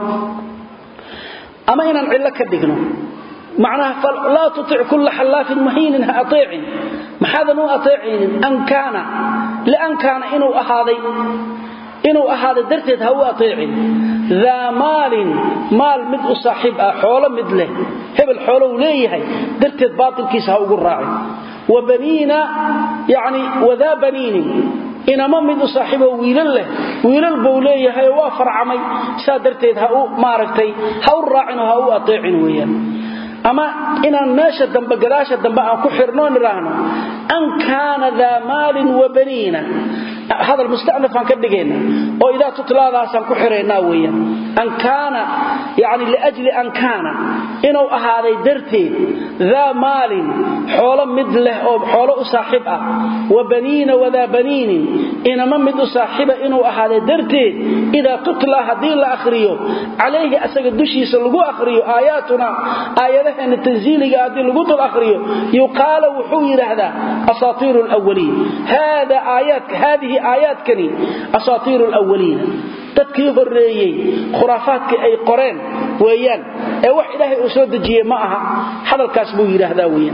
أما إن العلة كدقنه معناها فلا تطيع كل حلاف مهين أطيع محاذا نو أطيع أن كان لأن كان إنه أهاضي إنه أهاضي درتد هو أطيع ذا مال مال مد صاحب حوله مدله هبل حوله وليه درتد باطل كيس ها ugu raaci وبنينا يعني وذا بنين إنما مد صاحبه ويلل له ويلل بوليه waa farcamay saa darteed ha u maaragtay ha u raacin ha u ateecin weeyaan ama inaan meesha dambe gadaasha dambe aan ku xirno niraahno an kana dha maalin wa baniina هذا المستأنف عن كدقين وإذا تطلع سان كحرينا ويا أن كان يعني لأجل أن كان إنه هذا درتي ذا مال حول مثله أو حول صاحبه وبنين وذا بنين إنما مد صاحبه إنه هذا درتي إذا تطلع هذه الأخريو عليه أسجد دشي سلقوا أخريو آياتنا آياتها أن التنزيل قاعدين لقوا الأخريو يقال وحوير هذا أساطير الأولين هذا آيات هذه آيات كني أساطير الأولين تدكيه الرئيي خرافاتك أي قرين ويان أي واحد إلهي أسود جيه معها هذا الكاسبو يراه ذا ويان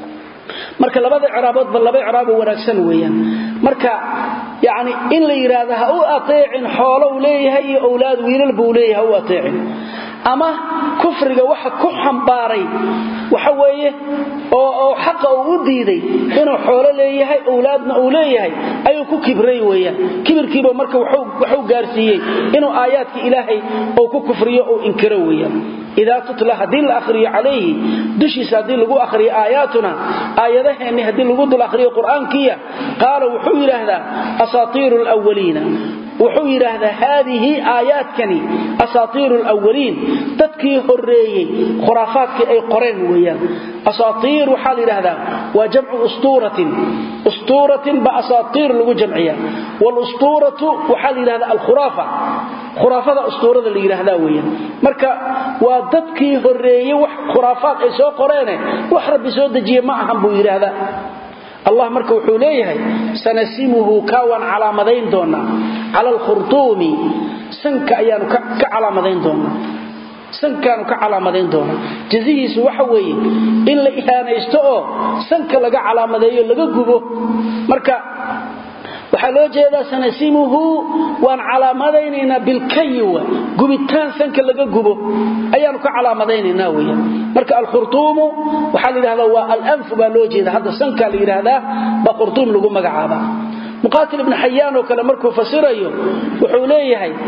marka labada ciraabad bal laba ciraabo wanaagsan weeyaan marka yaani in la yiraahdo oo ateecin xoolo u leeyahay iyo awlaad wiilal buu leeyahay oo ateecin ama kufriga waxa ku xambaaray waxa weeye oo oo xaq uu diiday inuu xoolo leeyahay awlaadna uu leeyahay ayuu ku kibray weeyaan kibirkiiba marka wuxuu wuxuu gaarsiiyay inuu aayaadka ilaahay oo ku kufriyo oo inkiro weeyaan إذا تطلع هذه الأخرية عليه دشيس هذه لغو أخرية آياتنا آياته أن هذه لغو الأخرية قرآن كيا قال وحوير هذا أساطير الأولين وحوير هذا هذه آيات كني أساطير الأولين تدكيه الرئي خرافات أي قرين ويا أساطير وحال هذا وجمع أسطورة أسطورة بأساطير لغو جمعية والأسطورة وحال هذا الخرافة خرافة أسطورة اللي يرهدا ويا مركا وددكي هريه wax khuraafaad ay soo qoreen wax rabbi soo dajiye ma ahan buu yiraahda Allah marka wuxuu leeyahay sanasimuhu kawan calaamadayn doona ala al-khurtumi sanka ayaan ka calaamadayn doona sankan ka calaamadayn doona jazihiisu waxa weeye in la ihaanaysto oo sanka laga calaamadeeyo laga gubo marka waxa loo jeedaa sanasimuhu waan calaamadaynayna bil kaywa gubitaan sanka laga gubo ayaan ka calaamadaynayna weeyaan marka al khurtum waxa la yiraahdaa waa al anf ba loo jeedaa hada sanka la yiraahdaa ba khurtum lagu magacaaba muqatil ibn hayyan oo kale markuu fasirayo wuxuu leeyahay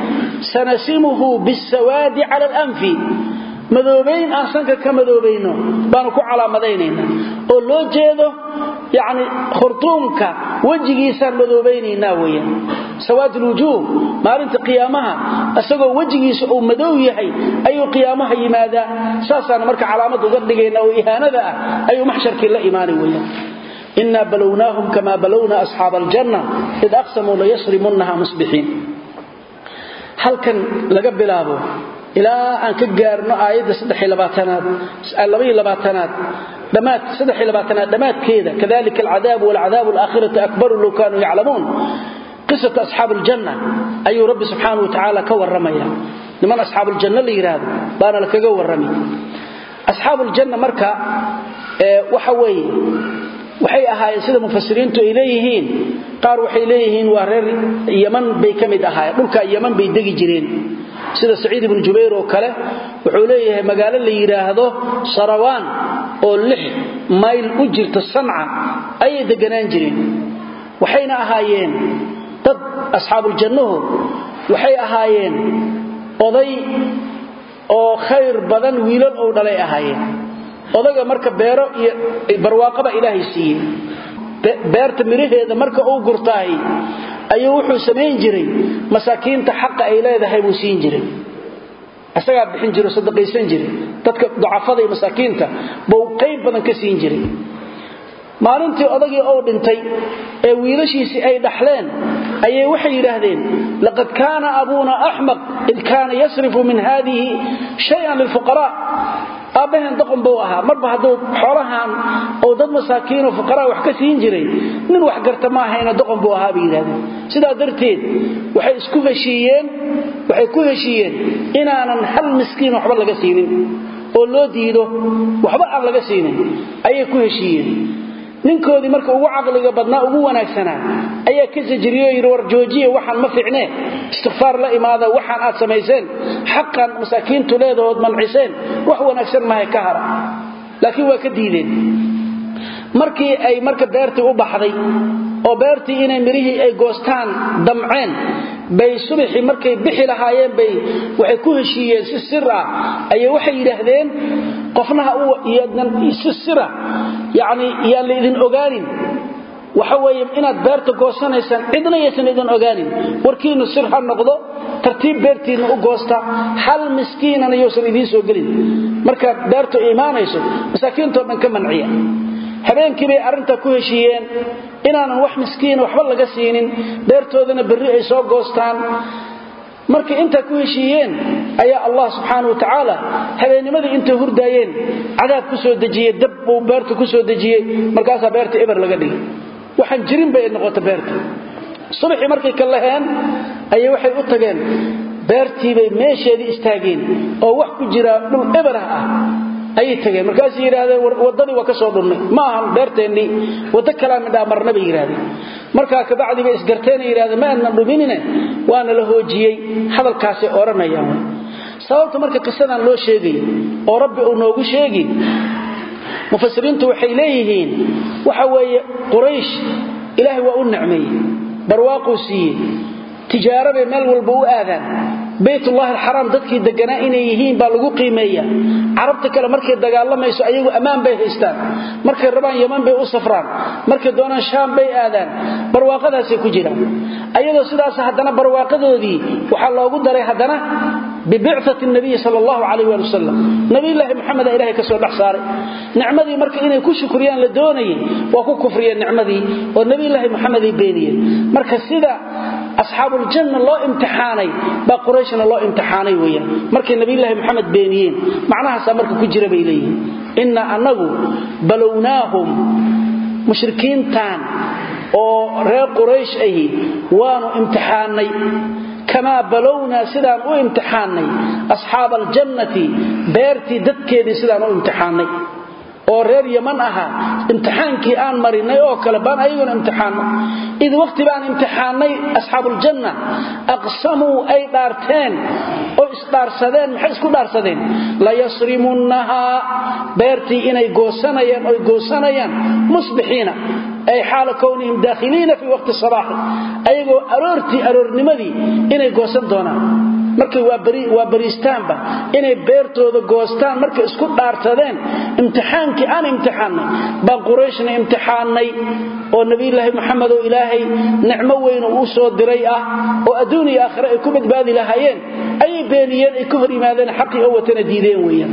sanasimuhu bisawadi ala al-anfi madoobayn aansanka ka madoobayno baan ku calaamadaynayna oo loo jeedo yaani khurtumka wajigiisa madoobaynayna weeyaan sawaad alwujuh maalinta qiyaamaha asagoo wajigiisa uu madoow yahay ayuu qiyaamaha yimaada saasana marka calaamad uga dhigayna oo ihaanada ah ayuu mahsharkii la iimaanay weeyaan inna balawnahum kama balawna ashab aljanna id aqsamu la yasrimunha musbihin halkan laga bilaabo ila aan ka gaarno aayada saddex iyo labaatanaad laba iyo labaatanaad dhamaad saddex iyo labaatanaad dhamaadkeeda kadalika al'adaab wal 'adaab al-akhirati akbar law kanu ya'lamun qissat ashab al-janna ayu rabbi subhanahu wa ta'ala ka waramaya niman ashab al-janna la yiraahdo baana la kaga warami ashab al-janna marka ee waxa weeye waxay ahaayeen sida mufassiriintu ay leeyihiin qaar waxay leeyihiin waa reer Yaman bay kamid ahaayeen dhulka Yaman bay degi jireen sida Saciid ibn Jubayr oo kale wuxuu leeyahay magaalo la yiraahdo Sarawaan oo lix mayl u jirta Sanca ay deganaan jireen waxayna ahaayeen dad ashaabul jannaho waxay ahaayeen oday oo khayr badan wiilal oo dhalay ahaayeen odaga marka beero iyo barwaaqada Ilaahay siiyay beerta miraheeda marka uu gurtaay ayuu wuxuu sameyn jiray masaakiinta xaq ay leedahay uu siin jiray asaga bixin jiray sadaqaysan jiray dadka ducafada iyo masaakiinta buu qayb badan ka siin jiray maalintii odagii oo dhintay ee wiilashiisi ay dhaxleen ayay waxay yiraahdeen laqad kaana abuna ahmaq id kaana yasrifu min hadhihi shay'an lil fuqara abahan daqan buu ahaa marba haduu xoolahan oo dad masaakiin oo fuqara wax ka siin jiray nin wax garta ma ahayna daqan buu ahaa biiradeen sida darteed waxay isku heshiiyeen waxay ku heshiiyeen inaanan hal miskiin waxba laga siinin oo loo diido waxba aan laga siinin ayay ku heshiiyeen ninkoodii marka ugu aqliga badnaa ugu wanaagsanaa ayaa ka sajriyo yiri war joojiye waxaan ma fiicnee istighfar la imaada waxaan aad sameeyeen xaqan masaakiintu leedahood manciseen wax wanaagsan ma ay ka hara laakiin waa ka diideen markii ay marka beertii u baxday oo beertii inay mirihii ay goostaan damceen bay subaxii markay bixi lahaayeen bay waxay ku heshiiyeen si sir ah ayay waxay yiraahdeen qofnaha uu iyadnan si sir ah yaani yaan leedin ogaanin waxa weeye inaad beerta goosanaysan cidna aysan idin ogaanin warkiinu sir ha noqdo tartiib beertiina u goosta hal miskiinan aysan idin soo galin marka beertu iimaanayso masaakiintu dhan ka manciya habeenkii bay arinta ku heshiiyeen inaanan wax miskiin waxba laga siinin beertoodana bari ay soo goostaan markii inta ku heshiiyeen ayaa Allah subhanahu wa ta'ala habeennimadii inta hurdaayeen cadaab ku soo dajiyay dab uu beerta ku soo dajiyay markaas beerta ibar laga dhigay waxaan jirin bay noqotay beerta subaxii markay ka laheen ayay waxay u tageen beertii bay meesheedii istaageen oo wax ku jira dhul ibar ah ayay tageen markaas yiraahdeen wadadii waa ka soo dhurnay ma ahan beerteeni wada kala mid ah marnaba yiraahdeen marka ka bacdi bay isgarteen yiraahdeen ma aanan dhuminina waana la hoojiyay hadalkaasi oranayaan sababta marka qisadan loo sheegay oo rabbi uu noogu sheegay mufassiriintu waxay leeyihiin waxa weeye quraysh ilaahi waa u nicmeeyay barwaaqo siiyay tijaarada meel walba u aadaan baytullah alharam dadkii deganaa inay yihiin baa lagu qiimeeyaa carabta kale markay dagaalamayso ayagu amaan bay haystaan markay rabaan Yaman bay u safraan markay doonaan Shaam bay aadaan barwaaqadaas ku jiraan ayadoo sidaas haddana barwaaqadoodii waxa loogu daray haddana bibi'thati nabiy sallallahu alayhi wa sallam nabiy ilaahi muhammad ilaahi ka soo dhaxsaaray nicmadii marka inay ku shukriyaan la doonayay waa ku kufriyeen nicmadii oo nabiy ilaahi muhammad ay beeniyeen marka sida ashaabul janna loo imtixaanay ba qurayshna loo imtixaanay weeyaan markii nabiy ilaahi muhammad beeniyeen macnaha marka ku jira bay leeyihiin inna anagu balawnaahum mushrikiintan oo reer quraysh ay waanu imtixaanay kama balawna sidaan u imtixaanay ashaabal jannati beerti dadkeedii sidaan u imtixaanay oo reer Yaman aha imtixaankii aan marinay oo kala baan ayaguna imtixaano id waqti baan imtixaanay ashaabul janna aqsamu ay dhaarteen oo isdaarsadeen maxay isku dhaarsadeen la yasrimunha beerti inay goosanayaan oo goosanayaan musbixiina ay xaal kownihim daakhiliina fi waqti sabaax ayagoo aroorti aroornimadii inay goosan doonaan markay waa bari waa bariistaanba inay beertooda goostaan markay isku dhaartadeen imtixaankii aan imtixaanay baan qurayshna imtixaanay oo nabi ilaahi maxamed oo ilaahay nicmo weyn uu soo diray ah oo adduun iyo aakhira ay ku badbaadi lahaayeen ay beeniyeen ay ku hor yimaadeen xaqi oo watana diideen weeyaan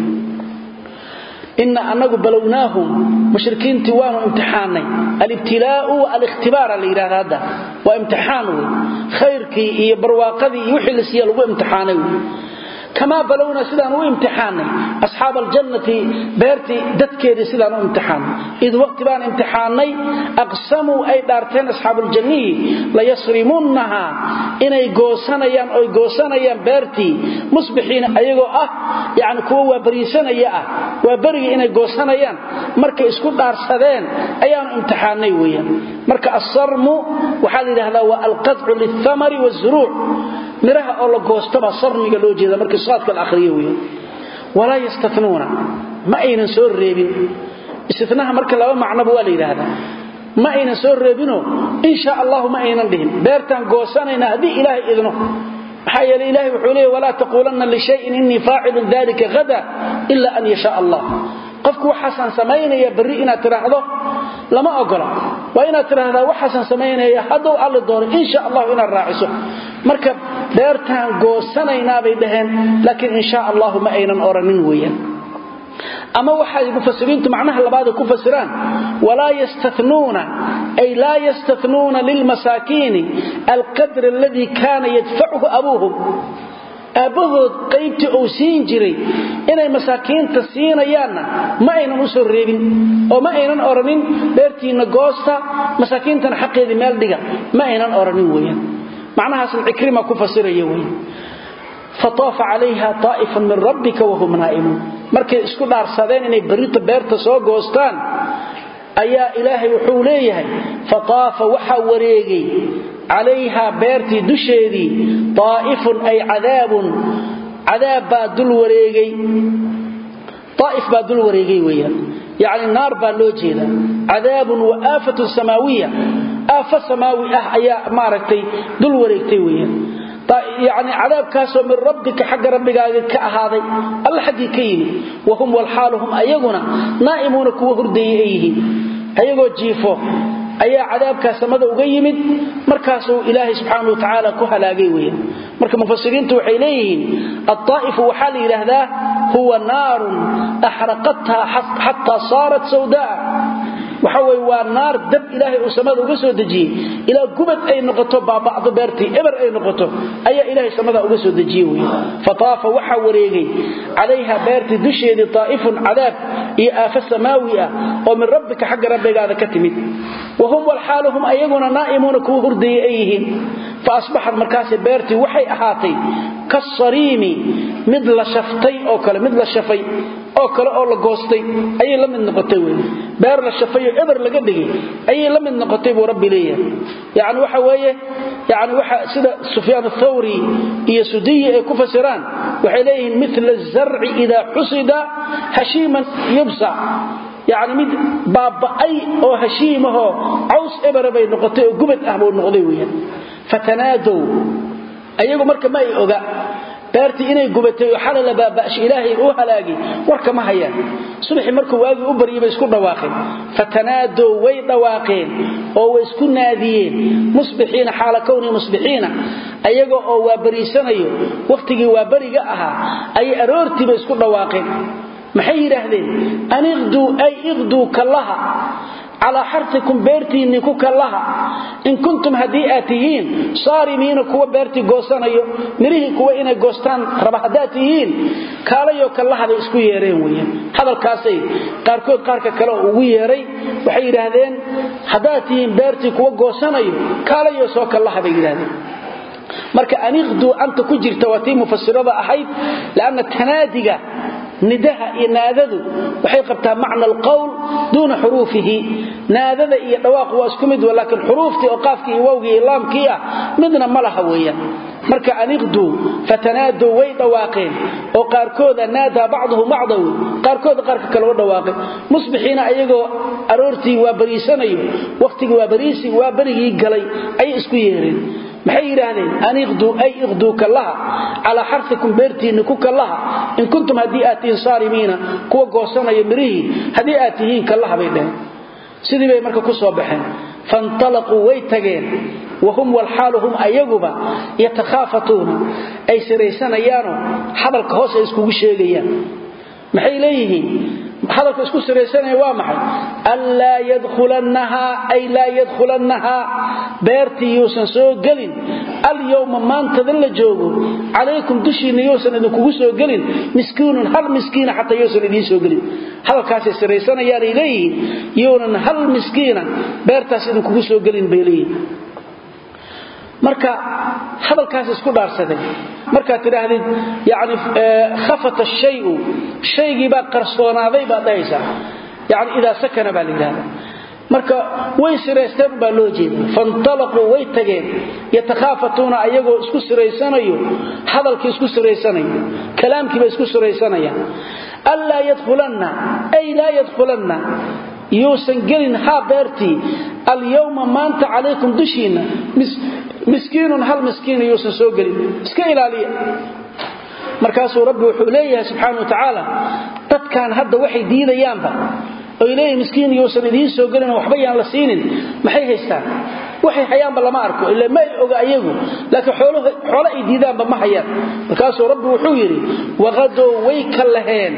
إن أنه بلوناهم مشركين توانوا امتحاني الابتلاء والاختبار اللي إلى هذا وامتحانه خيرك برواقذي يوحي لسياله وامتحانه كما بلونا سيدان وامتحاني أصحاب الجنة بيرتي دتكيدي سيدان وامتحان إذ وقت بان امتحاني أقسموا أي دارتين أصحاب الجنة ليصرمونها إنay goosanayaan oo goosanayaan beerti musbixiina ayagoo ah yaani kuwa waa bariisanaya ah waa bariga inay goosanayaan markay isku dhaarsadeen ayaan imtixaanay weeyaan marka asarmu waxa la yiraahdaa waa alqad'u lithamari wazruu' miraha oo la goosto ba sarmiga loo jeeda markii saadka la akhriyo weeyaan wala yastathnuna ma aynan soo reebin istithnaha marka laba macno waa la yiraahdaa ما أين سور ربنا إن شاء الله ما أين ندهم بيرتان قوسانينا هذه إلهي إذنه حي الإلهي وحوليه ولا تقولن لشيء إني فاعل ذلك غدا إلا أن يشاء الله قفك وحسن سمينا يبرئنا ترهده لما أقرأ وإنا ترهده وحسن سمينا يحدو على الدور إن شاء الله إنا الراعسه مركب بيرتان قوسانينا بيدهن لكن إن شاء الله ما أين أورنين ويا أما واحد المفسرين معناها لبعض كفسران ولا يستثنون أي لا يستثنون للمساكين القدر الذي كان يدفعه أبوهم أبوه قيبت أوسين جري إنه مساكين تسين أيانا ما إنا نسر ريبين وما إنا أورنين بيرتي نقوستا مساكين تنحقي دي مال ديغا ما إنا أورنين ويا معناها سنعكرمة كفسر يوين فطاف عليها طائف من ربك وهم نائمون markay isku dhaarsadeen inay barita beerta soo goostaan ayaa ilaahay wuxuu leeyahay fataafa waxa wareegay عليها beerti dusheedii طائف ay cadaabun cadaab baa dul wareegay طائف baa dul wareegay weeyaan yaani naar baa loo jeeda cadaabun wa aafatu samaawiya aafa samaawi ah ayaa maaragtay dul wareegtay weeyaan يعني عذاب كاسو من ربك حق ربك كأهاضي الله حقي كيني وهم والحالهم أيقنا نائمون كوه هردي أيه أيقو جيفو أي عذاب كاسمد وقيمد مركاسو إلهي سبحانه وتعالى كهلاقيوية مركا مفسرين توحيلين الطائف وحالي لهذا هو نار أحرقتها حتى صارت سوداء وحوي والنار دب إلهي وسماد وقسو دجي إلى قبت أي نقطة بعض بيرتي إبر أي نقطة أي إلهي سماد وقسو دجيوي فطاف وحوريغي عليها بيرتي دشي طائف عذاب إيآف السماوية ومن ربك حق ربك هذا كتمت وهم والحالهم أيقنا نائمون كوهر دي أيهن فأصبحت مركز بيرتي وحي أحاطي كالصريم مثل شفتي أو كلا مثل شفي أو كلا أو لقوستي أي لم النقطي بير لشفي إبر لقدقي أي لم النقطي وربي ليه يعني وحوية يعني وح سيدة سفيان الثوري هي سدية كفسران وحليه مثل الزرع إذا حصد هشيما يبصع يعني مد باب أي أو هشيمه عوس إبر بين نقطي وقبت أحبه النقطي فتنادوا أيقوا مركب ما يؤغى beerti inay gubatay oo xalal baabaash ilaahay oo halaagay warka ma hayaan subaxi markuu waagi u bariyay isku dhawaaqeen fatanaado way dhawaaqeen oo way isku naadiyeen musbixiina xaala kawni musbixiina ayaga oo waa bariisanayo waqtigii waa bariga ahaa ay aroortiba isku dhawaaqeen maxay yiraahdeen aniqdu ay iqdu kallaha على حرثكم بيرتي نكو كلها إن كنتم هديئاتيين صارمين كوا بيرتي قوسانيو مريه كوا إنا قوستان ربحداتيين كاليو كلها دي اسكو ييرين ويا هذا الكاسي قاركود قاركا كلا وييري وحير هذين هداتيين بيرتي كوا قوسانيو كاليو سو كلها دي ييرين marka aniqdu anta ku jirta watii mufassirada ahayd laana tanaadiga nidaha iyo naadadu waxay qabtaa macna alqawl duuna xuruufihi naadada iyo dhawaaq waa isku mid walaakin xuruufti oo qaafkii iyo waawgii iyo laamkii ah midna ma laha weeyaan marka aniqdu fatanaadu way dhawaaqeen oo qaarkooda naada bacduhu bacdahu qaarkooda qaarka kale oo dhawaaqay musbixiina ayagoo aroortii waa bariisanayo waqtigii waa bariisi waa barigii galay ay isku yeereen maxay yiraahdeen aniqdu ay iqdu kallaha ala harfikum beertiina ku kallaha in kuntum hadii aatiin saarimiina kuwa goosanaya mirihi hadii aatihiin kallaha bay dheen sidii bay marka ku soo baxeen fantalaqu way tageen wahum wal haluhum ayaguba yatakhafatuna ay siraysanayaan hadalka hoos ay isku sheegayaan maxay leeyihiin hadalka isku siraysanay waa maxay alla yadkhulannaha ay la yadkhulannaha beerti yuusan soo galin al yawma maanta la joogo alaykum dushina yuusan idinku soo galin miskiinun hal miskiina hatta yuusan idin soo galin hadalkaas siraysanayaan ilayhi yuunan hal miskiina beertaas idinku soo galin beelay marka hadalkaas isku dhaarsaday marka tiraahdid yaani khafata shay'u shaygi ba qarsoonaaday ba dhaysa yaani ida sakana ba liiraada marka way sireysteen ba loo jeedaa fantalaqu way tageen yatakhafatuna ayagoo isku sireysanayo hadalkii isku sireysanayo kalaamkii ba isku sireysanaya alla yadkhulanna ay la yadkhulanna yuusan gelin ha beerti al-yawma maanta alaykum dushina miskiinun hal miskiin yuusan soo gelin iska ilaaliya markaasuu rabbi wuxuu leeyahay subxaanahu wa ta'ala dadkan hadda waxay diidayaanba oo ilaahay miskiin yuusan idin soo gelin waxba yaan la siinin maxay haystaan waxay hayaanba lama arko ilaa ma oga ayagu laakiin xoolo xoolo ay diidaanba ma hayaan markaasuu rabbi wuxuu yiri waqado way kalaheen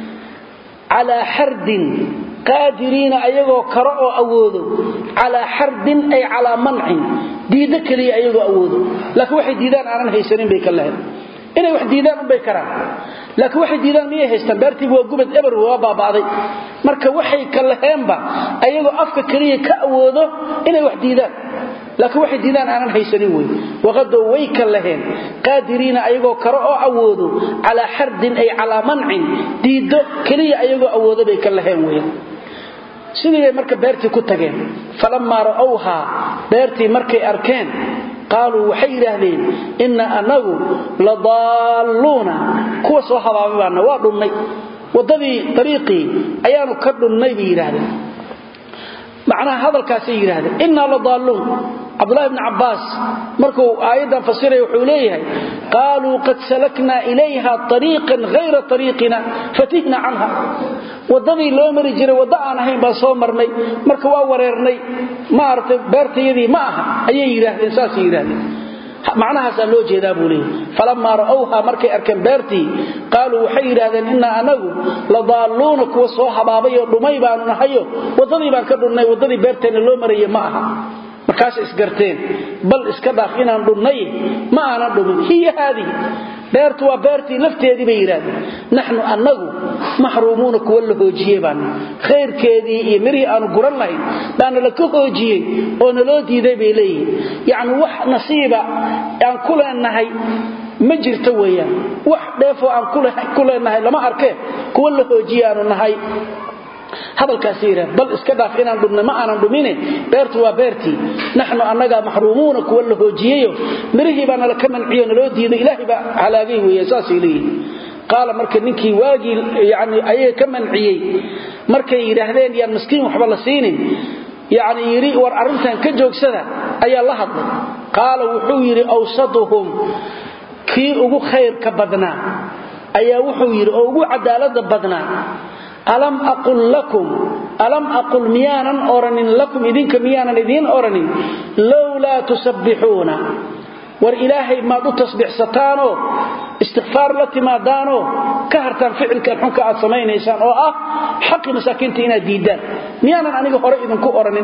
ala hardin قادرين ايغو كرو اودو على حرد اي على منع ديده كلي ايغو اودو لكن waxay diidaan aanan haysanin bay ka lahayn inay wax diidaan bay karaan laakiin waxay diidaan miyay haystaan beertigu waa gubad eber waa baabaaday marka waxay ka lahaynba ayagoo afka kaliya ka awoodo inay wax diidaan laakiin waxay diidaan aanan haysanin way waqado way ka lahayn qaadiriin ayagoo karo oo awoodo ala hardin ay ala mancin diido kaliya ayagoo awoodo bay ka lahayn way sidii marka beerti ku tageen falamma ra'awha beerti markay arkeen qaaluu waxay yiraahdeen inna anagu la dalluna kuwa soo habaabana waa dhunnay wadadii tariiqi ayaanu ka dhunnay bi yiraahdeen macna hadalkaasi yiraahdeen inna la dallun Abdullah ibn Abbas markuu aayadan fasiray wuxuu leeyahay qaaluu qad salakna ilayha tariiqan ghayra tariiqina fatihna anha wadadii loo mari jiray wada aan ahayn baa soo marnay marka waa wareernay ma artay beertayadii ma aha ayay yiraahdeen saas yiraahdeen macnahaas loo jeedaa buu leeyahay falamma ra'awha markay arkeen beertii qaaluu waxay yiraahdeen inna anagu la dalluna kuwa soo habaabay oo dhumay baan nahayo wadadii baan ka dhunnay wadadii beerteena loo mariyay ma aha markaas isgarteen bal iska dhaaf inaan dhunnay ma aana dhumin hiya hadi beertu waa beertii lafteedii bay yiraahdeen nahnu annagu mahruumuuna kuwa la hoojiyay baan khayrkeedii iyo miri aan guran lahayn baan la ka hoojiyay oo naloo diiday bay leeyihiin yaani wax nasiiba aan ku leenahay ma jirto weeyaan wax dheefo aan ku leenahay lama arkay kuwa la hoojiyay nahay hadalkaas yira bal iska dhaaf inaan dhumna ma aanan dhumine beertu waa beertii nahnu annaga mahruumuuna kuwa la hoojiyeeyo mirihi baan la ka manciyo naloo diiday ilaahi ba halaagay weeyay saas ilaahi qaala marka ninkii waagi yaani ayay ka manciyay markay yiraahdeen yaan miskiin waxba la siinin yaani yiri war arintan ka joogsada ayaa la hadlay qaala wuxuu yiri awsaduhum kii ugu khayr ka badnaa ayaa wuxuu yiri oo ugu cadaalada badnaa alam aqul lakum alam aqul miyanan oranin lakum idinka miyanan idin oranin lawla tusabbihuna war ilaahay ma du tasbihsataano istighfar la timaadaano ka hartaan ficilka xunka aad sameeynaysan oo ah xaqi masaakiinta ina diidaan miyanan aniga hore idinku oranin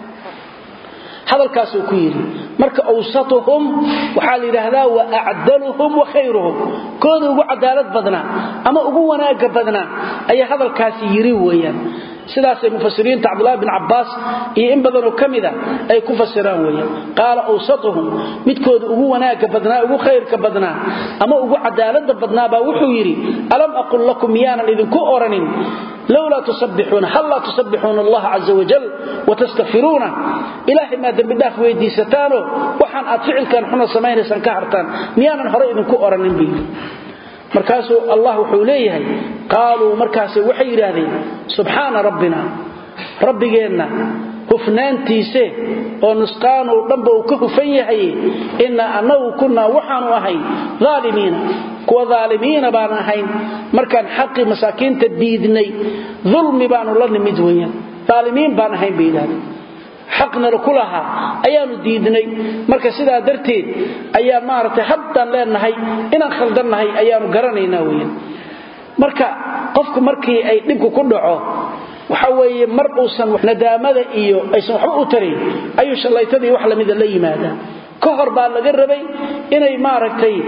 hadalkaas uu ku yiri marka awsatuhum waxa la yiraahdaa wa a'daluhum wa khayruhum koodu ugu cadaalad badna ama ugu wanaaga badna ay hadalkaas yiri weeyaan sidaas ay mufassiriinta Abdullah ibn Abbas iyo in badan oo kamida ay ku fasiraan weeyaan qaala awsatuhum midkoodu ugu wanaaga badna ugu khayrka badna ama ugu cadaalada badna ba wuxuu yiri alam aqul lakum yaana idinku oranin لولا تسبحون هل لا تسبحون الله عز وجل وتستغفرونه إلهي ما دم بداف ويديستانه وحان أتفعل كان حنا سمين سنكهرتان ميانا هرأي من كو أرنين بي مركاسو الله حوليه قالوا مركاسو وحي راذي سبحان ربنا ربي جينا hufnaantiisa oo nusqaan oo dhanba uu ka hufan yahay inna annahu kunna waxaanu ahayn zaalimiina kuwa zaalimiina baan ahayn markaan xaqi masaakiinta diidnay dhulmi baanu la nimid weeyaan zaalimiin baan ahayn beelada xaqna kulaha ayaanu diidnay marka sidaa darteed ayaa maartay haddaan leenahay inaan khaldannahay ayaanu garanaynaa weeyaan marka qofku markii ay dhibku ku dhaco waxa weeye mar uusan nadaamada iyo aysan waxba u tarin ayuu shalaytadii wax lamid la yimaada ka hor baa laga rabay inay maaragtay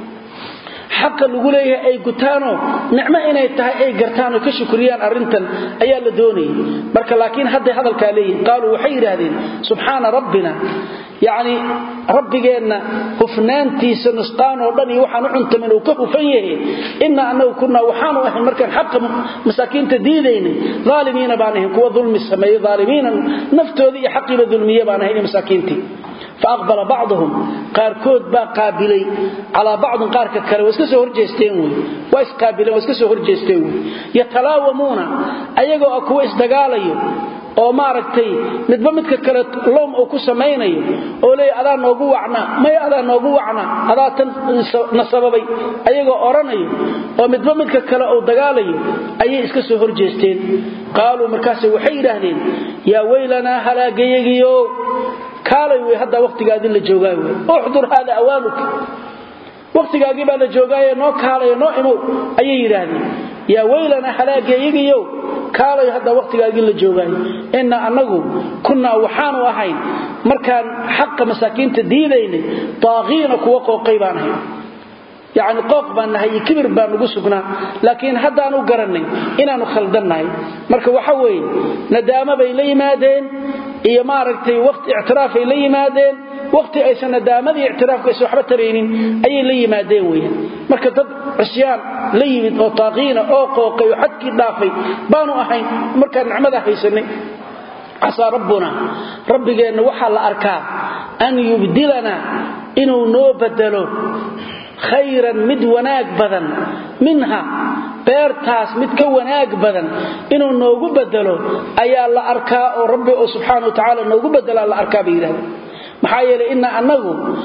xaq lagu leeyahay ay gutaano nicmo inay tahay ay gartaan oo ka shukriyaan arintan ayaa la doonay marka laakiin hadda hadalka leeyahay qaalu waxay yiraahdeen subhana rabbina yaani rabbigeena hufnaantiisa nusqaan oo dhan iyo waxaan u cuntamin oo ka hufan yahay inna annahu kunna waxaanu ahay markaan xaq masaakiinta diideynay zaalimiina baanahay kuwa dhulmi sameeyay zaalimiina naftoodii iyo xaqiiba dhulmiye baanahay masaakiintii فأقبل بعضهم قاركود با قابلي على بعض قارك كره واسكسو horjeesteen way waas qaabileen waasكسو horjeesteen way yatalaawamuna ayaga oo kuwa isdagaalayo oo maaragtay midba midka kale loom oo ku sameeynayo oo leey adaa noogu wacna may adaa noogu wacna adaa tan nasabay ayaga oranayo oo midba midka kale oo dagaalayo ayay iska soo horjeesteen qaalu markaas waxay yiraahdeen yaa weylana halaagayiyo kaalay way hadda waqtigaadii la joogay way uxdur hada awaanuka waqtigaagii baa la joogay noo kaalay noo imow ayay yiraahdeen yaa weylana halaagayiyo kaalay hadda waqtigaagii la joogay inna annagu kunna waxaanu ahayn markaan xaq masaakiinta diidaynay taaqiina kuwa qooqay baan ahay يعني قوق بان نهي كبر بان ugu sugnaa laakiin hadda aanu garanay inaanu khaldannahay marka waxa weey nadaama bay la yimaadeen iyo maaragtay waqti i'tiraaf ay la yimaadeen waqti ay sanadaamada i'tiraafka ay waxba tareenin ay la yimaadeen weeyaan marka dad cisyaan la yimid oo taaqiina oo qooqay xadkii dhaafay baanu ahayn marka nicmada haysanay asa rabbuna rabbigeena waxa la arkaa an yubdilana inuu noo badalo خيرا مد وناك بدن منها بيرتاس مد كوناك بدن إنه نوغو بدلو أي الله أركاء ربي سبحانه وتعالى نوغو بدل الله أركاء بإله محايا لإن أنه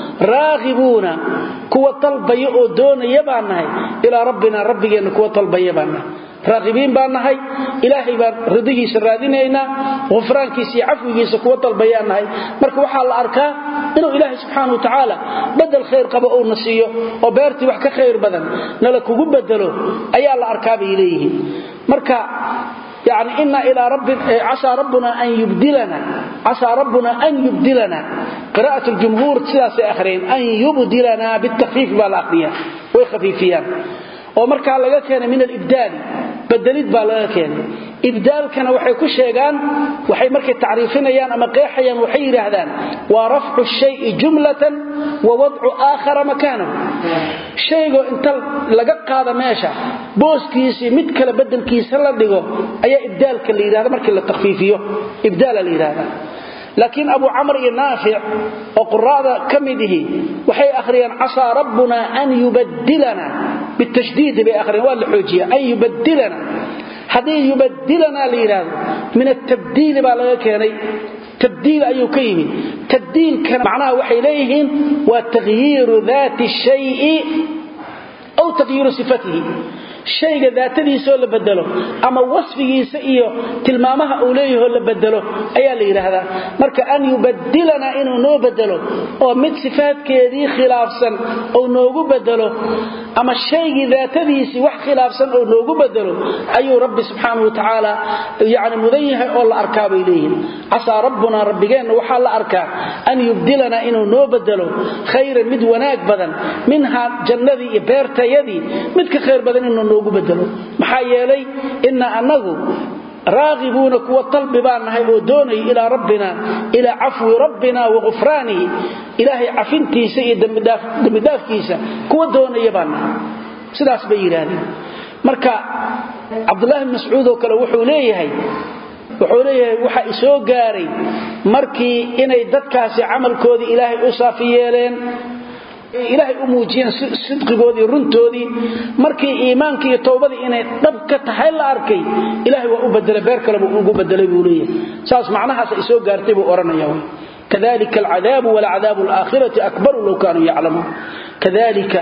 راغبون كوة طلبة يؤدون يبانها إلى ربنا ربي أن كوة طلبة يبانها راغبين بانهاي إلهي بان رضيه سرادينينا غفرانكيسي عفوكيسي كوة البيانهاي مركا وحا الأركاء إنه إلهي سبحانه وتعالى بدل خير قبأ النسيه وبيرتي وحكا خير بدن نلكو بدلو أيها الأركاء إليه مركا يعني إنا إلى رب عسى ربنا أن يبدلنا عسى ربنا أن يبدلنا قراءة الجمهور ثلاثة آخرين أن يبدلنا بالتخفيف بالأخرية ويخفيفيان ومركا لغا كان من الإبدال بدليد با لغا كان إبدال كان waxay ku sheegan waxay markay taariifinayaan ama qeexayaan waxay yiraahdaan wa raf'u shay'i jumlatan wa wad'u aakhar makanahu shaygo inta laga qaado meesha booskiisa mid kale bedelkiisa la dhigo ayaa ibdaalka la yiraahdo markii la takhfiifiyo ibdaal la yiraahdo لكن أبو عمرو النافع وقراءة كمده وحي أخريان عسى ربنا أن يبدلنا بالتشديد بأخرين والحجية أن يبدلنا هذه يبدلنا لإله من التبديل بالغكاني تبديل أي كيمي تبديل كان معناه وحي إليهم وتغيير ذات الشيء أو تغيير صفته shayga daatadiisa la bedelo ama wasfigiisa iyo tilmaamaha uu leeyahay la bedelo ayaa la yiraahdaa marka an yubadilana inuu noo bedelo oo mid sifaadkeedii khilaafsan oo noogu bedelo ama shayga daatadiisa wax khilaafsan oo noogu bedelo ayuu rabbi subhanahu wa ta'ala yaani mudayaha oo la arkaa bay leeyihiin asa rabbuna rabbigeena waxa la arkaa an yubdilana inuu noo bedelo khayran mid wanaag badan minha jannadi iyo beertayadii mid ka khayr badan inuu noogu bedelo maxaa yeelay inna annagu راغبون كوا طلب بانهاي oo doonay ila rabbina ila afwi rabbina wa ghufranihi ilahi afintiisa iyo dambidaaf dambidaafkiisa kuwa doonay baan sidaas bay yiraahdeen marka Abdullah ibn Mas'ud oo kale wuxuu leeyahay wuxuu leeyahay waxa isoo gaaray markii inay dadkaasi amalkoodi ilaahay u saafiyeeleen ilaahay u muujiyeen sidqigoodii runtoodii markii iimaanka iyo toobada inay dhab ka tahay la arkay ilaahay waa u bedelay beer kale buu ugu bedelay buu leeyahay saas macnahaas ay soo gaartay buu oranayaa كذلك العذاب والعذاب الآخرة أكبر لو كانوا يعلمون كذلك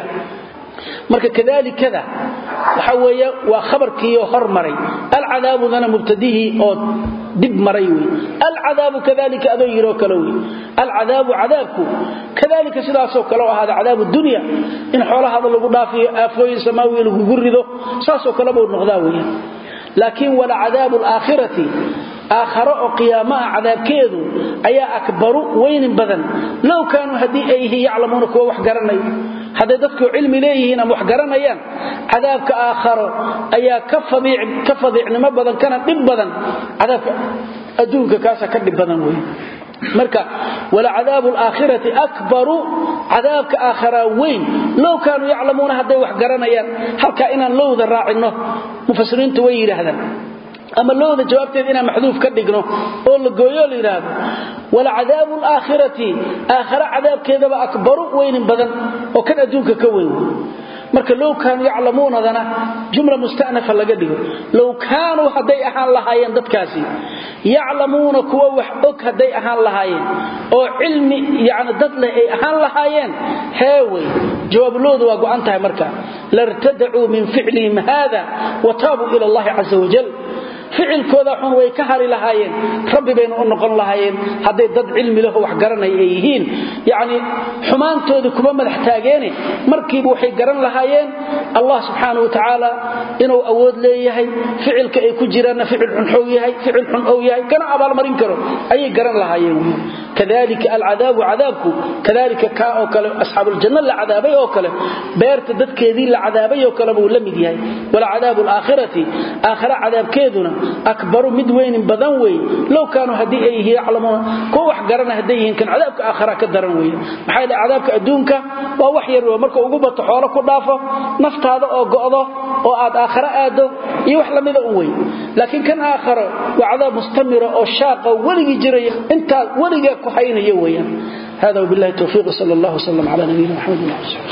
marka kadalik kada waxa weeye waa khabarkiyo hormaray al cadaab dana mubtadihi oo dib maray way al cadaab kadalika ado yiro kala way al cadaab cadaabku kadalika sidaas oo kala ahada cadaab dunya in xoolaha lagu dhaafiyo aafooyin samaawi lagu gurido saas oo kala buu noqdaa way laakiin wala cadaab al aakhirati aakhiro oo qiyaamaha cadaabkeedu ayaa akbaru weyn badan law kaanu hadii ay yaclamuuna kuwa wax garanay haday dadku cilmi leeyihiin ama wax garanayaan cadaabka aakhiro ayaa ka fadiic ka fadiicnimo badan kana dib badan cadaabka adduunka kaasa ka dib badan weey marka wala cadaabul aakhirati akbaru cadaabka aakhira weyn law kaanu yaclamuuna haday wax garanayaan halka inaan lowda raacino mufassiriintu way yiraahdaan ama lowda jawaabteeda inaan maxduuf ka dhigno oo la gooyo la yiraahdo wala cadaabul aakhirati aakhira cadaabkeeda ba akbaru weyn badan oo kan adduunka ka weyn marka law kaanu yaclamuunadana jumla musta'nafa laga dhigo law kaanu haday ahaan lahaayeen dadkaasi yaclamuuna kuwa wax og haday ahaan lahaayeen oo cilmi yaani dad leh ay ahaan lahaayeen heeway jawaabuloodu waa go'an tahay marka lartad'u min fi'lihim hada wa tabu ila Allah azza wa jalla ficilkooda xun way ka hari lahaayeen rabbi bayna u noqon lahaayeen haday dad cilmi leh wax garanay ay yihiin yaani xumaantooda kuma madax taageene markii waxay garan lahaayeen Allah subhanahu wa ta'ala inuu awood leeyahay ficilka ay ku jiraan ficil xun oo yahay ficil xun oo yahay kana abaal marin karo ay garan lahaayeen kadalika al'adaab adabku kadalika ka oo kale ashabul janna la cadaabay oo kale beerta dadkeedii la cadaabay oo kale buu la mid yahay wala cadaabul aakhirati aakhira cadaabkeeduna akbaru mid weyn badan way law kaanu hadii ay yaclamuuna ko wax garana hadii kan cadaabka aakhira ka daran way maxay la cadaabka adduunka waa wax yar marka ugu bato xoolo ku dhaafo naftaada oo go'do oo aad aakhira aado iyo wax la mid ah way laakiin kan aakhira waa cadaab mustamira oo shaaqa waligi jiray inta waliga ku haynayo weeyaan hada billahi tawfiq sallallahu alayhi wa sallam ala nabiyina muhammad